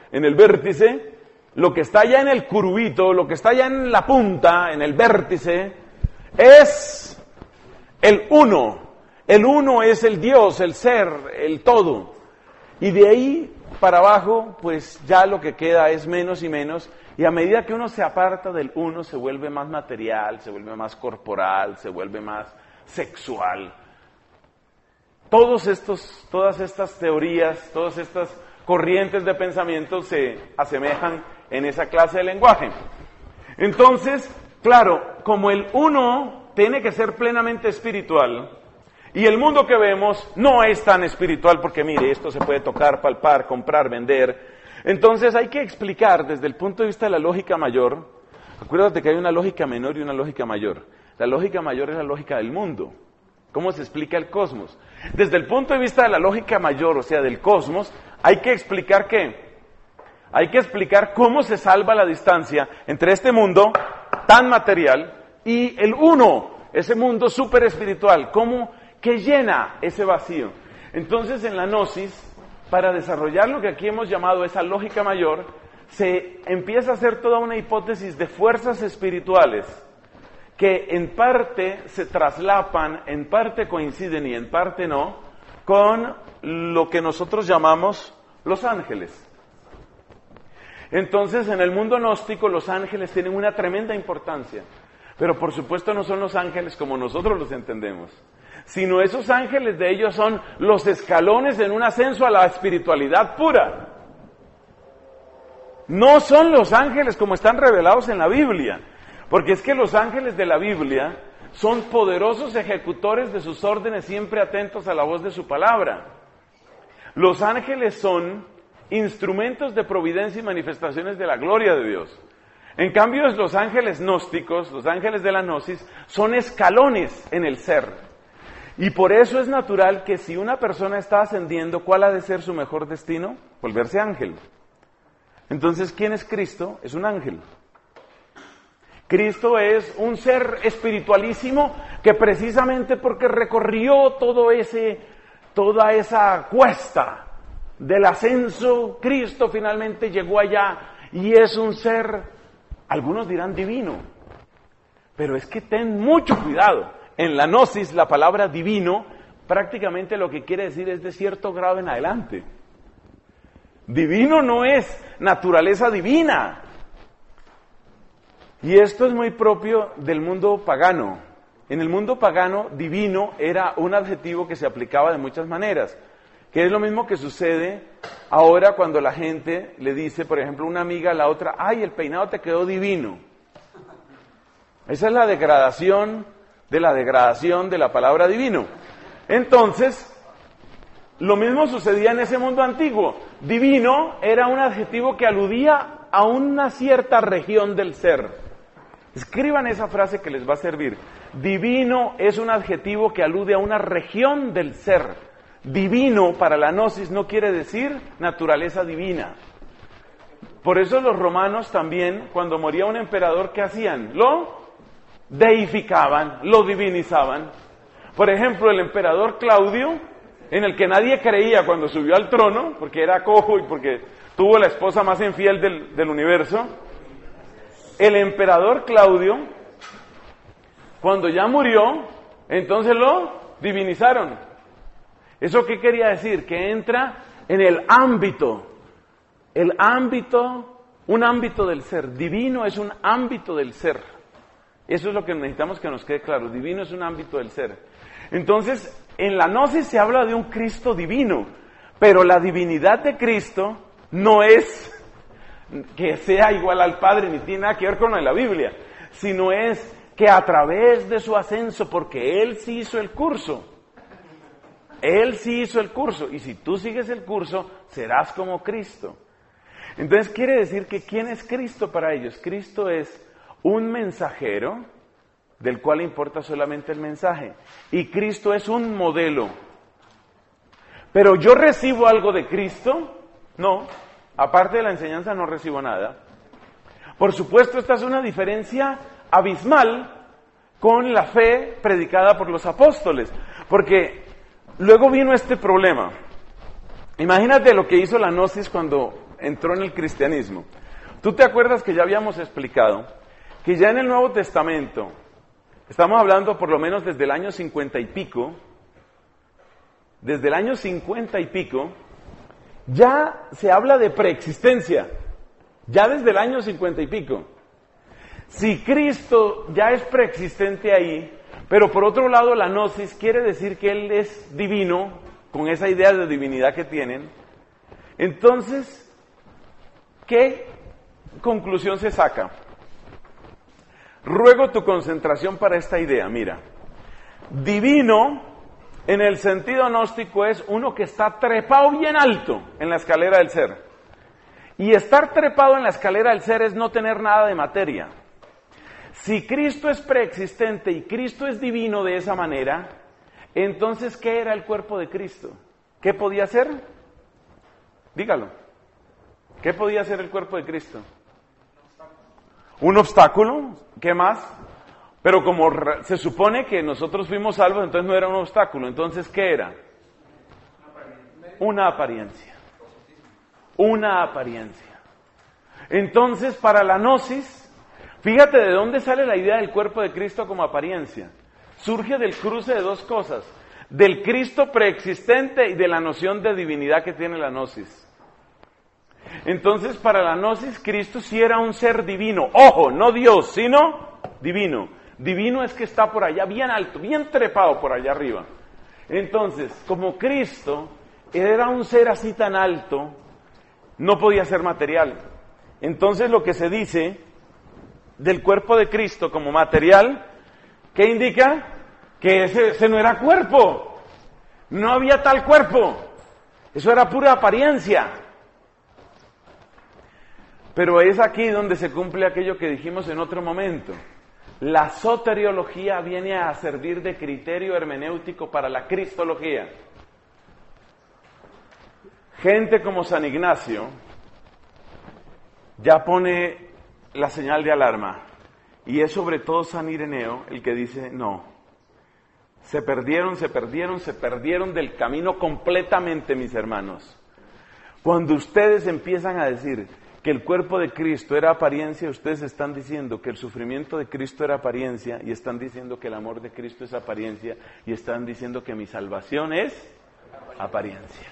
en el vértice, lo que está ya en el curvito, lo que está ya en la punta, en el vértice, es el uno. El uno es el Dios, el ser, el todo. Y de ahí para abajo, pues ya lo que queda es menos y menos. Y a medida que uno se aparta del uno, se vuelve más material, se vuelve más corporal, se vuelve más sexual. Todas estas teorías, todas estas corrientes de pensamiento se asemejan en esa clase de lenguaje. Entonces, claro, como el uno tiene que ser plenamente espiritual, y el mundo que vemos no es tan espiritual, porque mire, esto se puede tocar, palpar, comprar, vender. Entonces hay que explicar desde el punto de vista de la lógica mayor. Acuérdate que hay una lógica menor y una lógica mayor. La lógica mayor es la lógica del mundo. ¿Cómo se explica el cosmos? Desde el punto de vista de la lógica mayor, o sea, del cosmos, hay que explicar ¿qué? Hay que explicar cómo se salva la distancia entre este mundo tan material y el uno, ese mundo súper espiritual, que llena ese vacío. Entonces, en la gnosis, para desarrollar lo que aquí hemos llamado esa lógica mayor, se empieza a hacer toda una hipótesis de fuerzas espirituales que en parte se traslapan, en parte coinciden y en parte no, con lo que nosotros llamamos los ángeles. Entonces, en el mundo gnóstico, los ángeles tienen una tremenda importancia, pero por supuesto no son los ángeles como nosotros los entendemos, sino esos ángeles de ellos son los escalones en un ascenso a la espiritualidad pura. No son los ángeles como están revelados en la Biblia, porque es que los ángeles de la Biblia son poderosos ejecutores de sus órdenes, siempre atentos a la voz de su palabra. Los ángeles son instrumentos de providencia y manifestaciones de la gloria de Dios. En cambio, los ángeles gnósticos, los ángeles de la gnosis, son escalones en el ser. Y por eso es natural que si una persona está ascendiendo, ¿cuál ha de ser su mejor destino? Volverse ángel. Entonces, ¿quién es Cristo? Es un ángel. Cristo es un ser espiritualísimo que precisamente porque recorrió toda esa cuesta del ascenso, Cristo finalmente llegó allá y es un ser, algunos dirán divino, pero es que ten mucho cuidado. En la gnosis la palabra divino prácticamente lo que quiere decir es de cierto grado en adelante. Divino no es naturaleza divina. Y esto es muy propio del mundo pagano. En el mundo pagano, divino era un adjetivo que se aplicaba de muchas maneras, que es lo mismo que sucede ahora cuando la gente le dice, por ejemplo, una amiga a la otra, ¡ay, el peinado te quedó divino! Esa es la degradación de la palabra divino. Entonces, lo mismo sucedía en ese mundo antiguo. Divino era un adjetivo que aludía a una cierta región del ser. Escriban esa frase que les va a servir. Divino es un adjetivo que alude a una región del ser. Divino para la gnosis no quiere decir naturaleza divina. Por eso los romanos también, cuando moría un emperador, ¿qué hacían? Lo deificaban, lo divinizaban. Por ejemplo, el emperador Claudio, en el que nadie creía cuando subió al trono, porque era cojo y porque tuvo la esposa más infiel del universo, el emperador Claudio, cuando ya murió, entonces lo divinizaron. ¿Eso qué quería decir? Que entra en un ámbito del ser. Divino es un ámbito del ser. Eso es lo que necesitamos que nos quede claro. Divino es un ámbito del ser. Entonces, en la gnosis se habla de un Cristo divino, pero la divinidad de Cristo no es que sea igual al Padre, ni tiene nada que ver con lo de la Biblia, sino es que a través de su ascenso, porque Él sí hizo el curso, y si tú sigues el curso, serás como Cristo. Entonces quiere decir que ¿quién es Cristo para ellos? Cristo es un mensajero del cual importa solamente el mensaje, y Cristo es un modelo. Pero yo recibo algo de Cristo, no. Aparte de la enseñanza no recibo nada. Por supuesto, esta es una diferencia abismal con la fe predicada por los apóstoles, porque luego vino este problema. Imagínate lo que hizo la gnosis cuando entró en el cristianismo. ¿Tú te acuerdas que ya habíamos explicado que ya en el Nuevo Testamento, estamos hablando por lo menos desde el año 50 y pico, desde el año 50 y pico, ya se habla de preexistencia, ya desde el año 50 y pico. Si Cristo ya es preexistente ahí, pero por otro lado la gnosis quiere decir que Él es divino, con esa idea de divinidad que tienen, entonces, ¿qué conclusión se saca? Ruego tu concentración para esta idea, mira. Divino, en el sentido gnóstico, es uno que está trepado bien alto en la escalera del ser. Y estar trepado en la escalera del ser es no tener nada de materia. Si Cristo es preexistente y Cristo es divino de esa manera, entonces, ¿qué era el cuerpo de Cristo? ¿Qué podía ser? Dígalo. ¿Qué podía ser el cuerpo de Cristo? Un obstáculo. ¿Qué más? Pero como se supone que nosotros fuimos salvos, entonces no era un obstáculo. Entonces, ¿qué era? Una apariencia. Una apariencia. Entonces, para la gnosis, fíjate de dónde sale la idea del cuerpo de Cristo como apariencia. Surge del cruce de dos cosas. Del Cristo preexistente y de la noción de divinidad que tiene la gnosis. Entonces, para la gnosis, Cristo sí era un ser divino. Ojo, no Dios, sino divino. Divino es que está por allá, bien alto, bien trepado por allá arriba. Entonces, como Cristo era un ser así tan alto, no podía ser material. Entonces, lo que se dice del cuerpo de Cristo como material, ¿qué indica? Que ese no era cuerpo. No había tal cuerpo. Eso era pura apariencia. Pero es aquí donde se cumple aquello que dijimos en otro momento. La soteriología viene a servir de criterio hermenéutico para la cristología. Gente como San Ignacio ya pone la señal de alarma. Y es sobre todo San Ireneo el que dice, no, se perdieron del camino completamente, mis hermanos. Cuando ustedes empiezan a decir que el cuerpo de Cristo era apariencia, ustedes están diciendo que el sufrimiento de Cristo era apariencia, y están diciendo que el amor de Cristo es apariencia, y están diciendo que mi salvación es apariencia.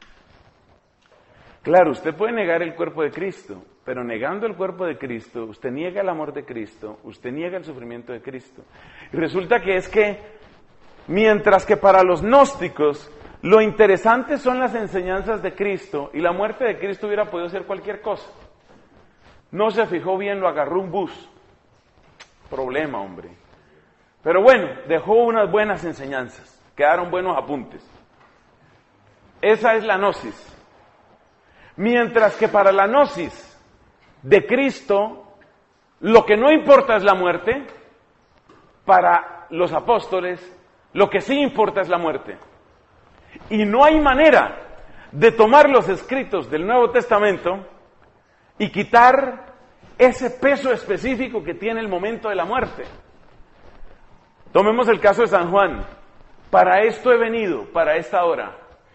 Claro, usted puede negar el cuerpo de Cristo, pero negando el cuerpo de Cristo, usted niega el amor de Cristo, usted niega el sufrimiento de Cristo. Y resulta que es que, mientras que para los gnósticos, lo interesante son las enseñanzas de Cristo, y la muerte de Cristo hubiera podido ser cualquier cosa. No se fijó bien, lo agarró un bus. Problema, hombre. Pero bueno, dejó unas buenas enseñanzas, quedaron buenos apuntes. Esa es la gnosis. Mientras que para la gnosis de Cristo, lo que no importa es la muerte, para los apóstoles, lo que sí importa es la muerte. Y no hay manera de tomar los escritos del Nuevo Testamento y quitar ese peso específico que tiene el momento de la muerte. Tomemos el caso de San Juan. Para esto he venido, para esta hora.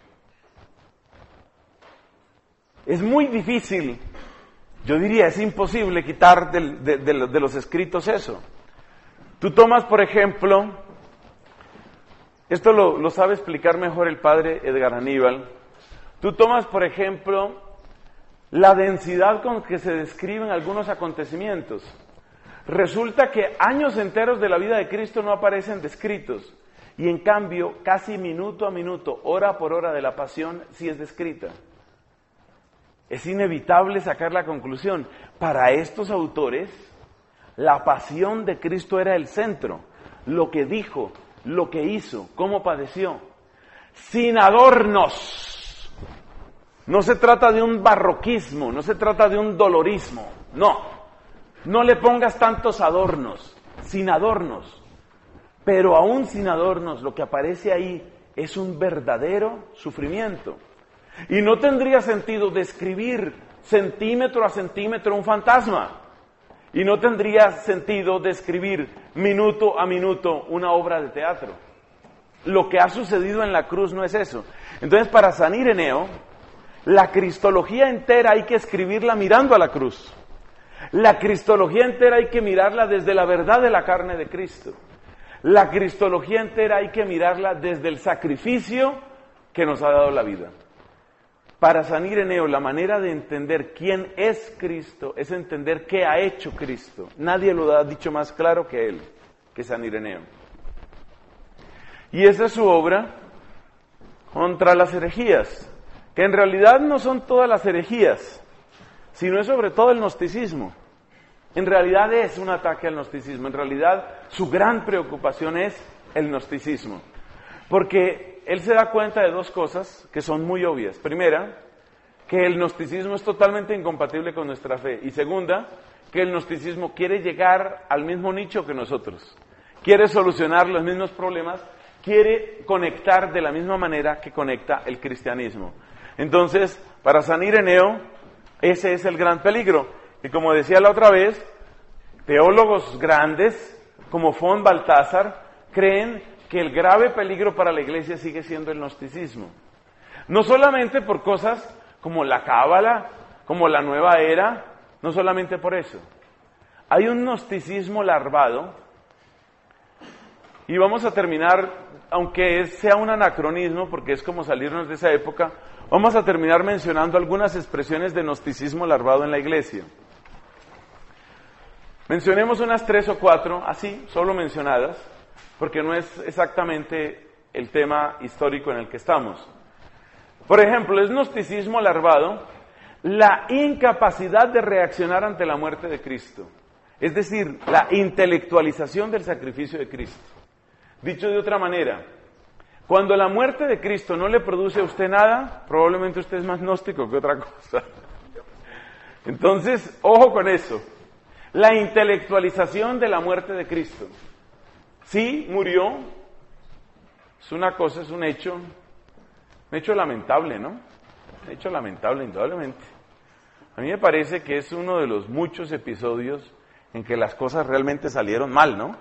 Es muy difícil, yo diría, es imposible quitar de los escritos eso. Tú tomas, por ejemplo, esto lo sabe explicar mejor el padre Edgar Aníbal. Tú tomas, por ejemplo, la densidad con que se describen algunos acontecimientos. Resulta que años enteros de la vida de Cristo no aparecen descritos, y en cambio, casi minuto a minuto, hora por hora de la pasión, sí es descrita. Es inevitable sacar la conclusión. Para estos autores, la pasión de Cristo era el centro, lo que dijo, lo que hizo, cómo padeció, sin adornos. No se trata de un barroquismo, no se trata de un dolorismo, no le pongas tantos adornos, sin adornos. Pero aún sin adornos, lo que aparece ahí es un verdadero sufrimiento. Y no tendría sentido describir centímetro a centímetro un fantasma. Y no tendría sentido describir minuto a minuto una obra de teatro. Lo que ha sucedido en la cruz no es eso. Entonces, para San Ireneo, La cristología entera hay que escribirla mirando a la cruz. La cristología entera hay que mirarla desde la verdad de la carne de Cristo. La cristología entera hay que mirarla desde el sacrificio que nos ha dado la vida. Para San Ireneo, la manera de entender quién es Cristo es entender qué ha hecho Cristo. Nadie lo ha dicho más claro que él, que San Ireneo. Y esa es su obra contra las herejías, que en realidad no son todas las herejías, sino es sobre todo el gnosticismo. En realidad es un ataque al gnosticismo, en realidad su gran preocupación es el gnosticismo. Porque él se da cuenta de dos cosas que son muy obvias. Primera, que el gnosticismo es totalmente incompatible con nuestra fe. Y segunda, que el gnosticismo quiere llegar al mismo nicho que nosotros. Quiere solucionar los mismos problemas, quiere conectar de la misma manera que conecta el cristianismo. Entonces, para San Ireneo, ese es el gran peligro. Y como decía la otra vez, teólogos grandes, como von Balthasar, creen que el grave peligro para la Iglesia sigue siendo el gnosticismo. No solamente por cosas como la cábala, como la nueva era, no solamente por eso. Hay un gnosticismo larvado, y vamos a terminar, aunque sea un anacronismo, porque es como salirnos de esa época, vamos a terminar mencionando algunas expresiones de gnosticismo larvado en la Iglesia. Mencionemos unas 3 o 4, así, solo mencionadas, porque no es exactamente el tema histórico en el que estamos. Por ejemplo, es gnosticismo larvado la incapacidad de reaccionar ante la muerte de Cristo. Es decir, la intelectualización del sacrificio de Cristo. Dicho de otra manera, cuando la muerte de Cristo no le produce a usted nada, probablemente usted es más gnóstico que otra cosa. Entonces, ojo con eso. La intelectualización de la muerte de Cristo. Sí, murió. Es una cosa, es un hecho lamentable, ¿no? Un hecho lamentable, indudablemente. A mí me parece que es uno de los muchos episodios en que las cosas realmente salieron mal, ¿no?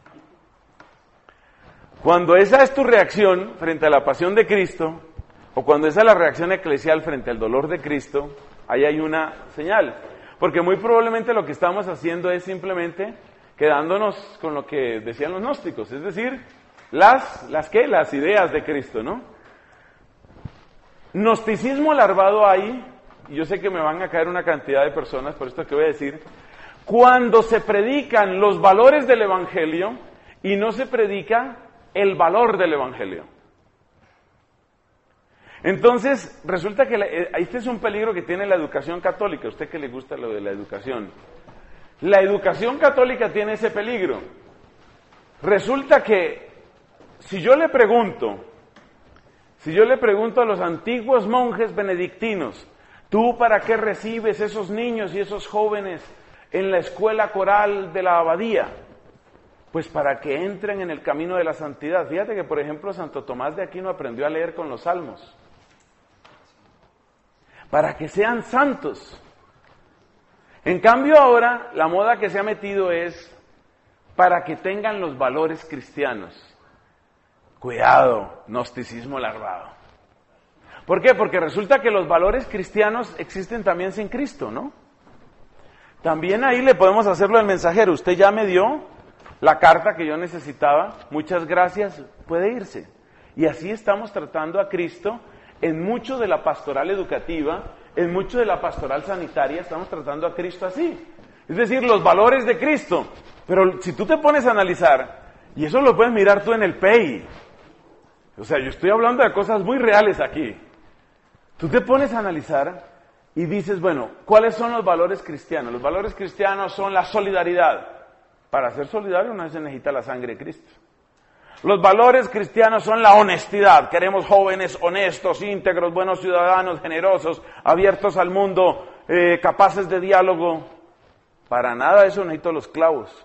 Cuando esa es tu reacción frente a la pasión de Cristo, o cuando esa es la reacción eclesial frente al dolor de Cristo, ahí hay una señal. Porque muy probablemente lo que estamos haciendo es simplemente quedándonos con lo que decían los gnósticos, es decir, las ideas de Cristo, ¿no? Gnosticismo larvado hay, y yo sé que me van a caer una cantidad de personas por esto que voy a decir, cuando se predican los valores del Evangelio y no se predica el valor del Evangelio. Entonces, resulta que este es un peligro que tiene la educación católica, a usted que le gusta lo de la educación. La educación católica tiene ese peligro. Resulta que, si yo le pregunto a los antiguos monjes benedictinos, ¿tú para qué recibes esos niños y esos jóvenes en la escuela coral de la abadía? Pues para que entren en el camino de la santidad. Fíjate que, por ejemplo, Santo Tomás de Aquino aprendió a leer con los salmos. Para que sean santos. En cambio ahora, la moda que se ha metido es para que tengan los valores cristianos. Cuidado, gnosticismo larvado. ¿Por qué? Porque resulta que los valores cristianos existen también sin Cristo, ¿no? También ahí le podemos hacerlo al mensajero. Usted ya me dio la carta que yo necesitaba, muchas gracias, puede irse. Y así estamos tratando a Cristo en mucho de la pastoral educativa, en mucho de la pastoral sanitaria, estamos tratando a Cristo así. Es decir, los valores de Cristo. Pero si tú te pones a analizar, y eso lo puedes mirar tú en el PEI, o sea, yo estoy hablando de cosas muy reales aquí. Tú te pones a analizar y dices, bueno, ¿cuáles son los valores cristianos? Los valores cristianos son la solidaridad. Para ser solidario no se necesita la sangre de Cristo. Los valores cristianos son la honestidad. Queremos jóvenes honestos, íntegros, buenos ciudadanos, generosos, abiertos al mundo, capaces de diálogo. Para nada de eso necesito los clavos.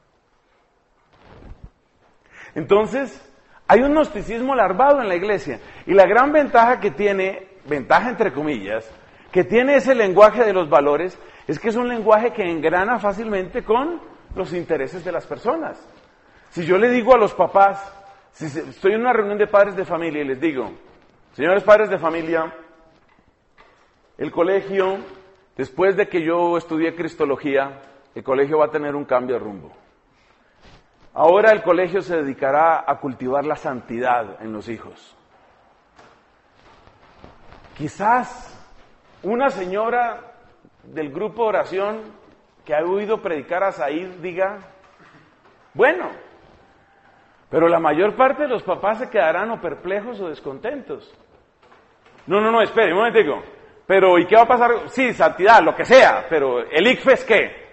Entonces, hay un gnosticismo larvado en la iglesia. Y la gran ventaja que tiene, ventaja entre comillas, que tiene ese lenguaje de los valores, es que es un lenguaje que engrana fácilmente con los intereses de las personas. Si yo le digo a los papás, si estoy en una reunión de padres de familia y les digo, señores padres de familia, el colegio, después de que yo estudié Cristología, el colegio va a tener un cambio de rumbo. Ahora el colegio se dedicará a cultivar la santidad en los hijos. Quizás una señora del grupo de oración que ha oído predicar a Said diga, bueno, pero la mayor parte de los papás se quedarán o perplejos o descontentos. No, espere, un momentico. Pero, ¿y qué va a pasar? Sí, santidad, lo que sea, pero ¿el ICFES qué?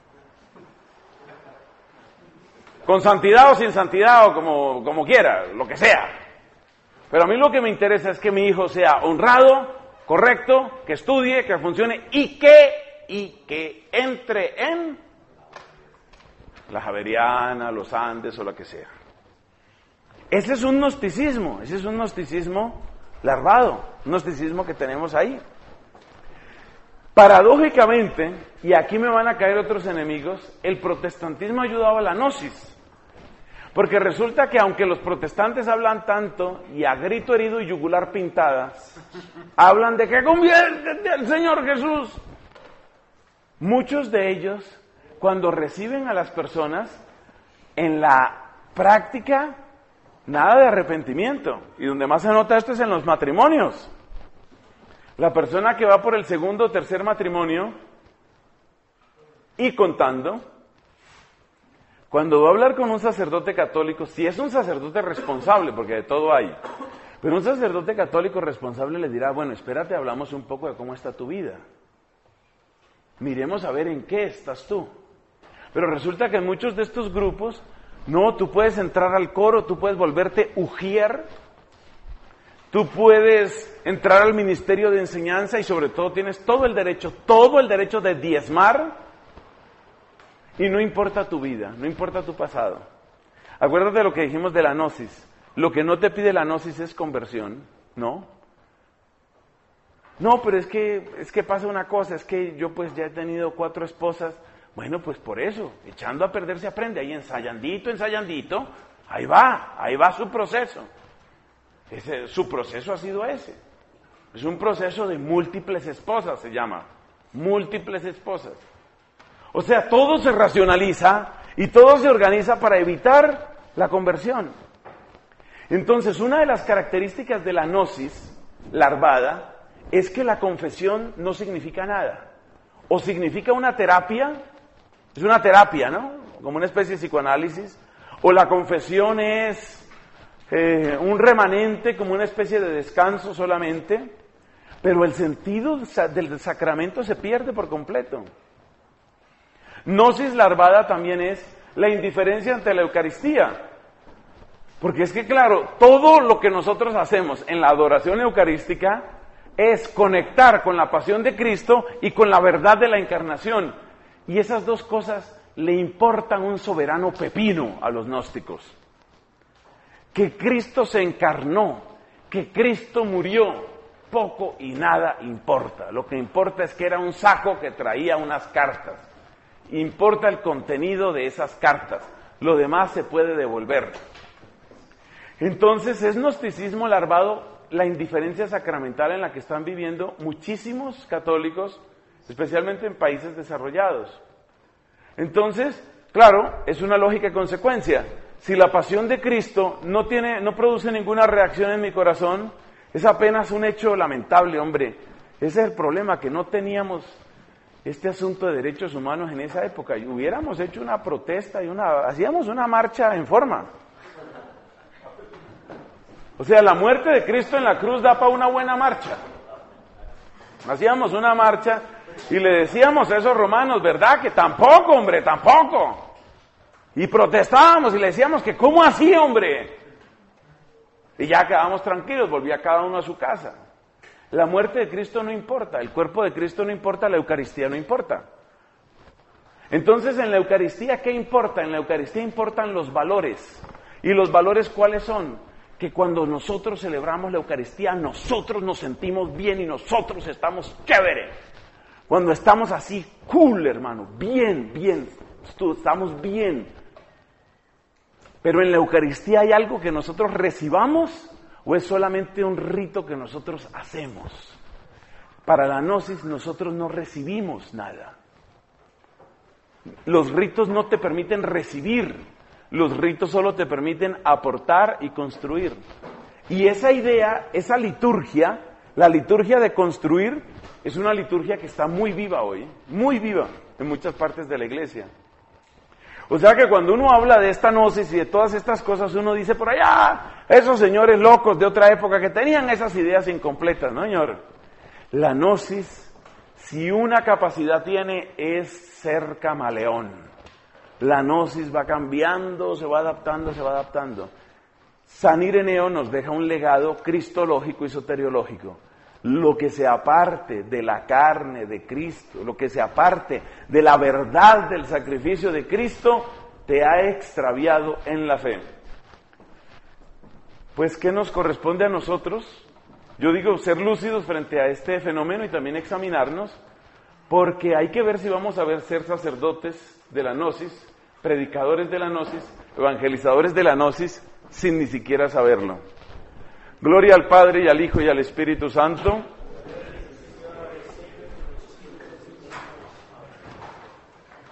Con santidad o sin santidad o como quiera, lo que sea. Pero a mí lo que me interesa es que mi hijo sea honrado, correcto, que estudie, que funcione y que entre en la Javeriana, los Andes o lo que sea. Ese es un gnosticismo larvado, un gnosticismo que tenemos ahí. Paradójicamente, y aquí me van a caer otros enemigos, el protestantismo ha ayudado a la gnosis. Porque resulta que aunque los protestantes hablan tanto y a grito herido y yugular pintadas, hablan de que conviértete al Señor Jesús. Muchos de ellos, cuando reciben a las personas, en la práctica, nada de arrepentimiento. Y donde más se nota esto es en los matrimonios. La persona que va por el segundo o tercer matrimonio y contando, cuando va a hablar con un sacerdote católico, si es un sacerdote responsable, porque de todo hay, pero un sacerdote católico responsable le dirá, bueno, espérate, hablamos un poco de cómo está tu vida. Miremos a ver en qué estás tú. Pero resulta que en muchos de estos grupos, no, tú puedes entrar al coro, tú puedes volverte ujier, tú puedes entrar al ministerio de enseñanza y sobre todo tienes todo el derecho de diezmar. Y no importa tu vida, no importa tu pasado. Acuérdate de lo que dijimos de la gnosis. Lo que no te pide la gnosis es conversión, ¿no? No, pero es que pasa una cosa, es que yo pues ya he tenido 4 esposas. Bueno, pues por eso, echando a perder se aprende. Ahí ensayandito, ahí va su proceso. Su proceso ha sido ese. Es un proceso de múltiples esposas, se llama. Múltiples esposas. O sea, todo se racionaliza y todo se organiza para evitar la conversión. Entonces, una de las características de la gnosis larvada es que la confesión no significa nada. O significa una terapia, es una terapia, ¿no? Como una especie de psicoanálisis. O la confesión es un remanente, como una especie de descanso solamente. Pero el sentido del sacramento se pierde por completo. Gnosis larvada también es la indiferencia ante la Eucaristía. Porque es que, claro, todo lo que nosotros hacemos en la adoración eucarística es conectar con la pasión de Cristo y con la verdad de la encarnación. Y esas dos cosas le importan un soberano pepino a los gnósticos. Que Cristo se encarnó, que Cristo murió, poco y nada importa. Lo que importa es que era un saco que traía unas cartas. Importa el contenido de esas cartas, lo demás se puede devolver. Entonces es gnosticismo larvado la indiferencia sacramental en la que están viviendo muchísimos católicos, especialmente en países desarrollados. Entonces, claro, es una lógica consecuencia. Si la pasión de Cristo no produce ninguna reacción en mi corazón, es apenas un hecho lamentable, hombre. Ese es el problema, que no teníamos este asunto de derechos humanos en esa época. Y hubiéramos hecho una protesta hacíamos una marcha en forma. O sea, la muerte de Cristo en la cruz da para una buena marcha. Hacíamos una marcha y le decíamos a esos romanos, ¿verdad? Que tampoco, hombre, tampoco. Y protestábamos y le decíamos que ¿cómo así, hombre? Y ya quedábamos tranquilos, volvía cada uno a su casa. La muerte de Cristo no importa, el cuerpo de Cristo no importa, la Eucaristía no importa. Entonces, en la Eucaristía, ¿qué importa? En la Eucaristía importan los valores. ¿Y los valores cuáles son? Que cuando nosotros celebramos la Eucaristía, nosotros nos sentimos bien y nosotros estamos chévere. Cuando estamos así, cool, hermano, bien, estamos bien. Pero en la Eucaristía hay algo que nosotros recibamos, ¿o es solamente un rito que nosotros hacemos? Para la gnosis nosotros no recibimos nada. Los ritos no te permiten recibir, los ritos solo te permiten aportar y construir. Y esa idea, esa liturgia, la liturgia de construir, es una liturgia que está muy viva hoy, muy viva en muchas partes de la iglesia. O sea que cuando uno habla de esta gnosis y de todas estas cosas, uno dice por allá, esos señores locos de otra época que tenían esas ideas incompletas, ¿no, señor? La gnosis, si una capacidad tiene, es ser camaleón. La gnosis va cambiando, se va adaptando, se va adaptando. San Ireneo nos deja un legado cristológico y soteriológico. Lo que se aparte de la carne de Cristo, lo que se aparte de la verdad del sacrificio de Cristo, te ha extraviado en la fe. Pues, ¿qué nos corresponde a nosotros? Yo digo, ser lúcidos frente a este fenómeno y también examinarnos, porque hay que ver si vamos a ser sacerdotes de la gnosis, predicadores de la gnosis, evangelizadores de la gnosis, sin ni siquiera saberlo. Gloria al Padre y al Hijo y al Espíritu Santo.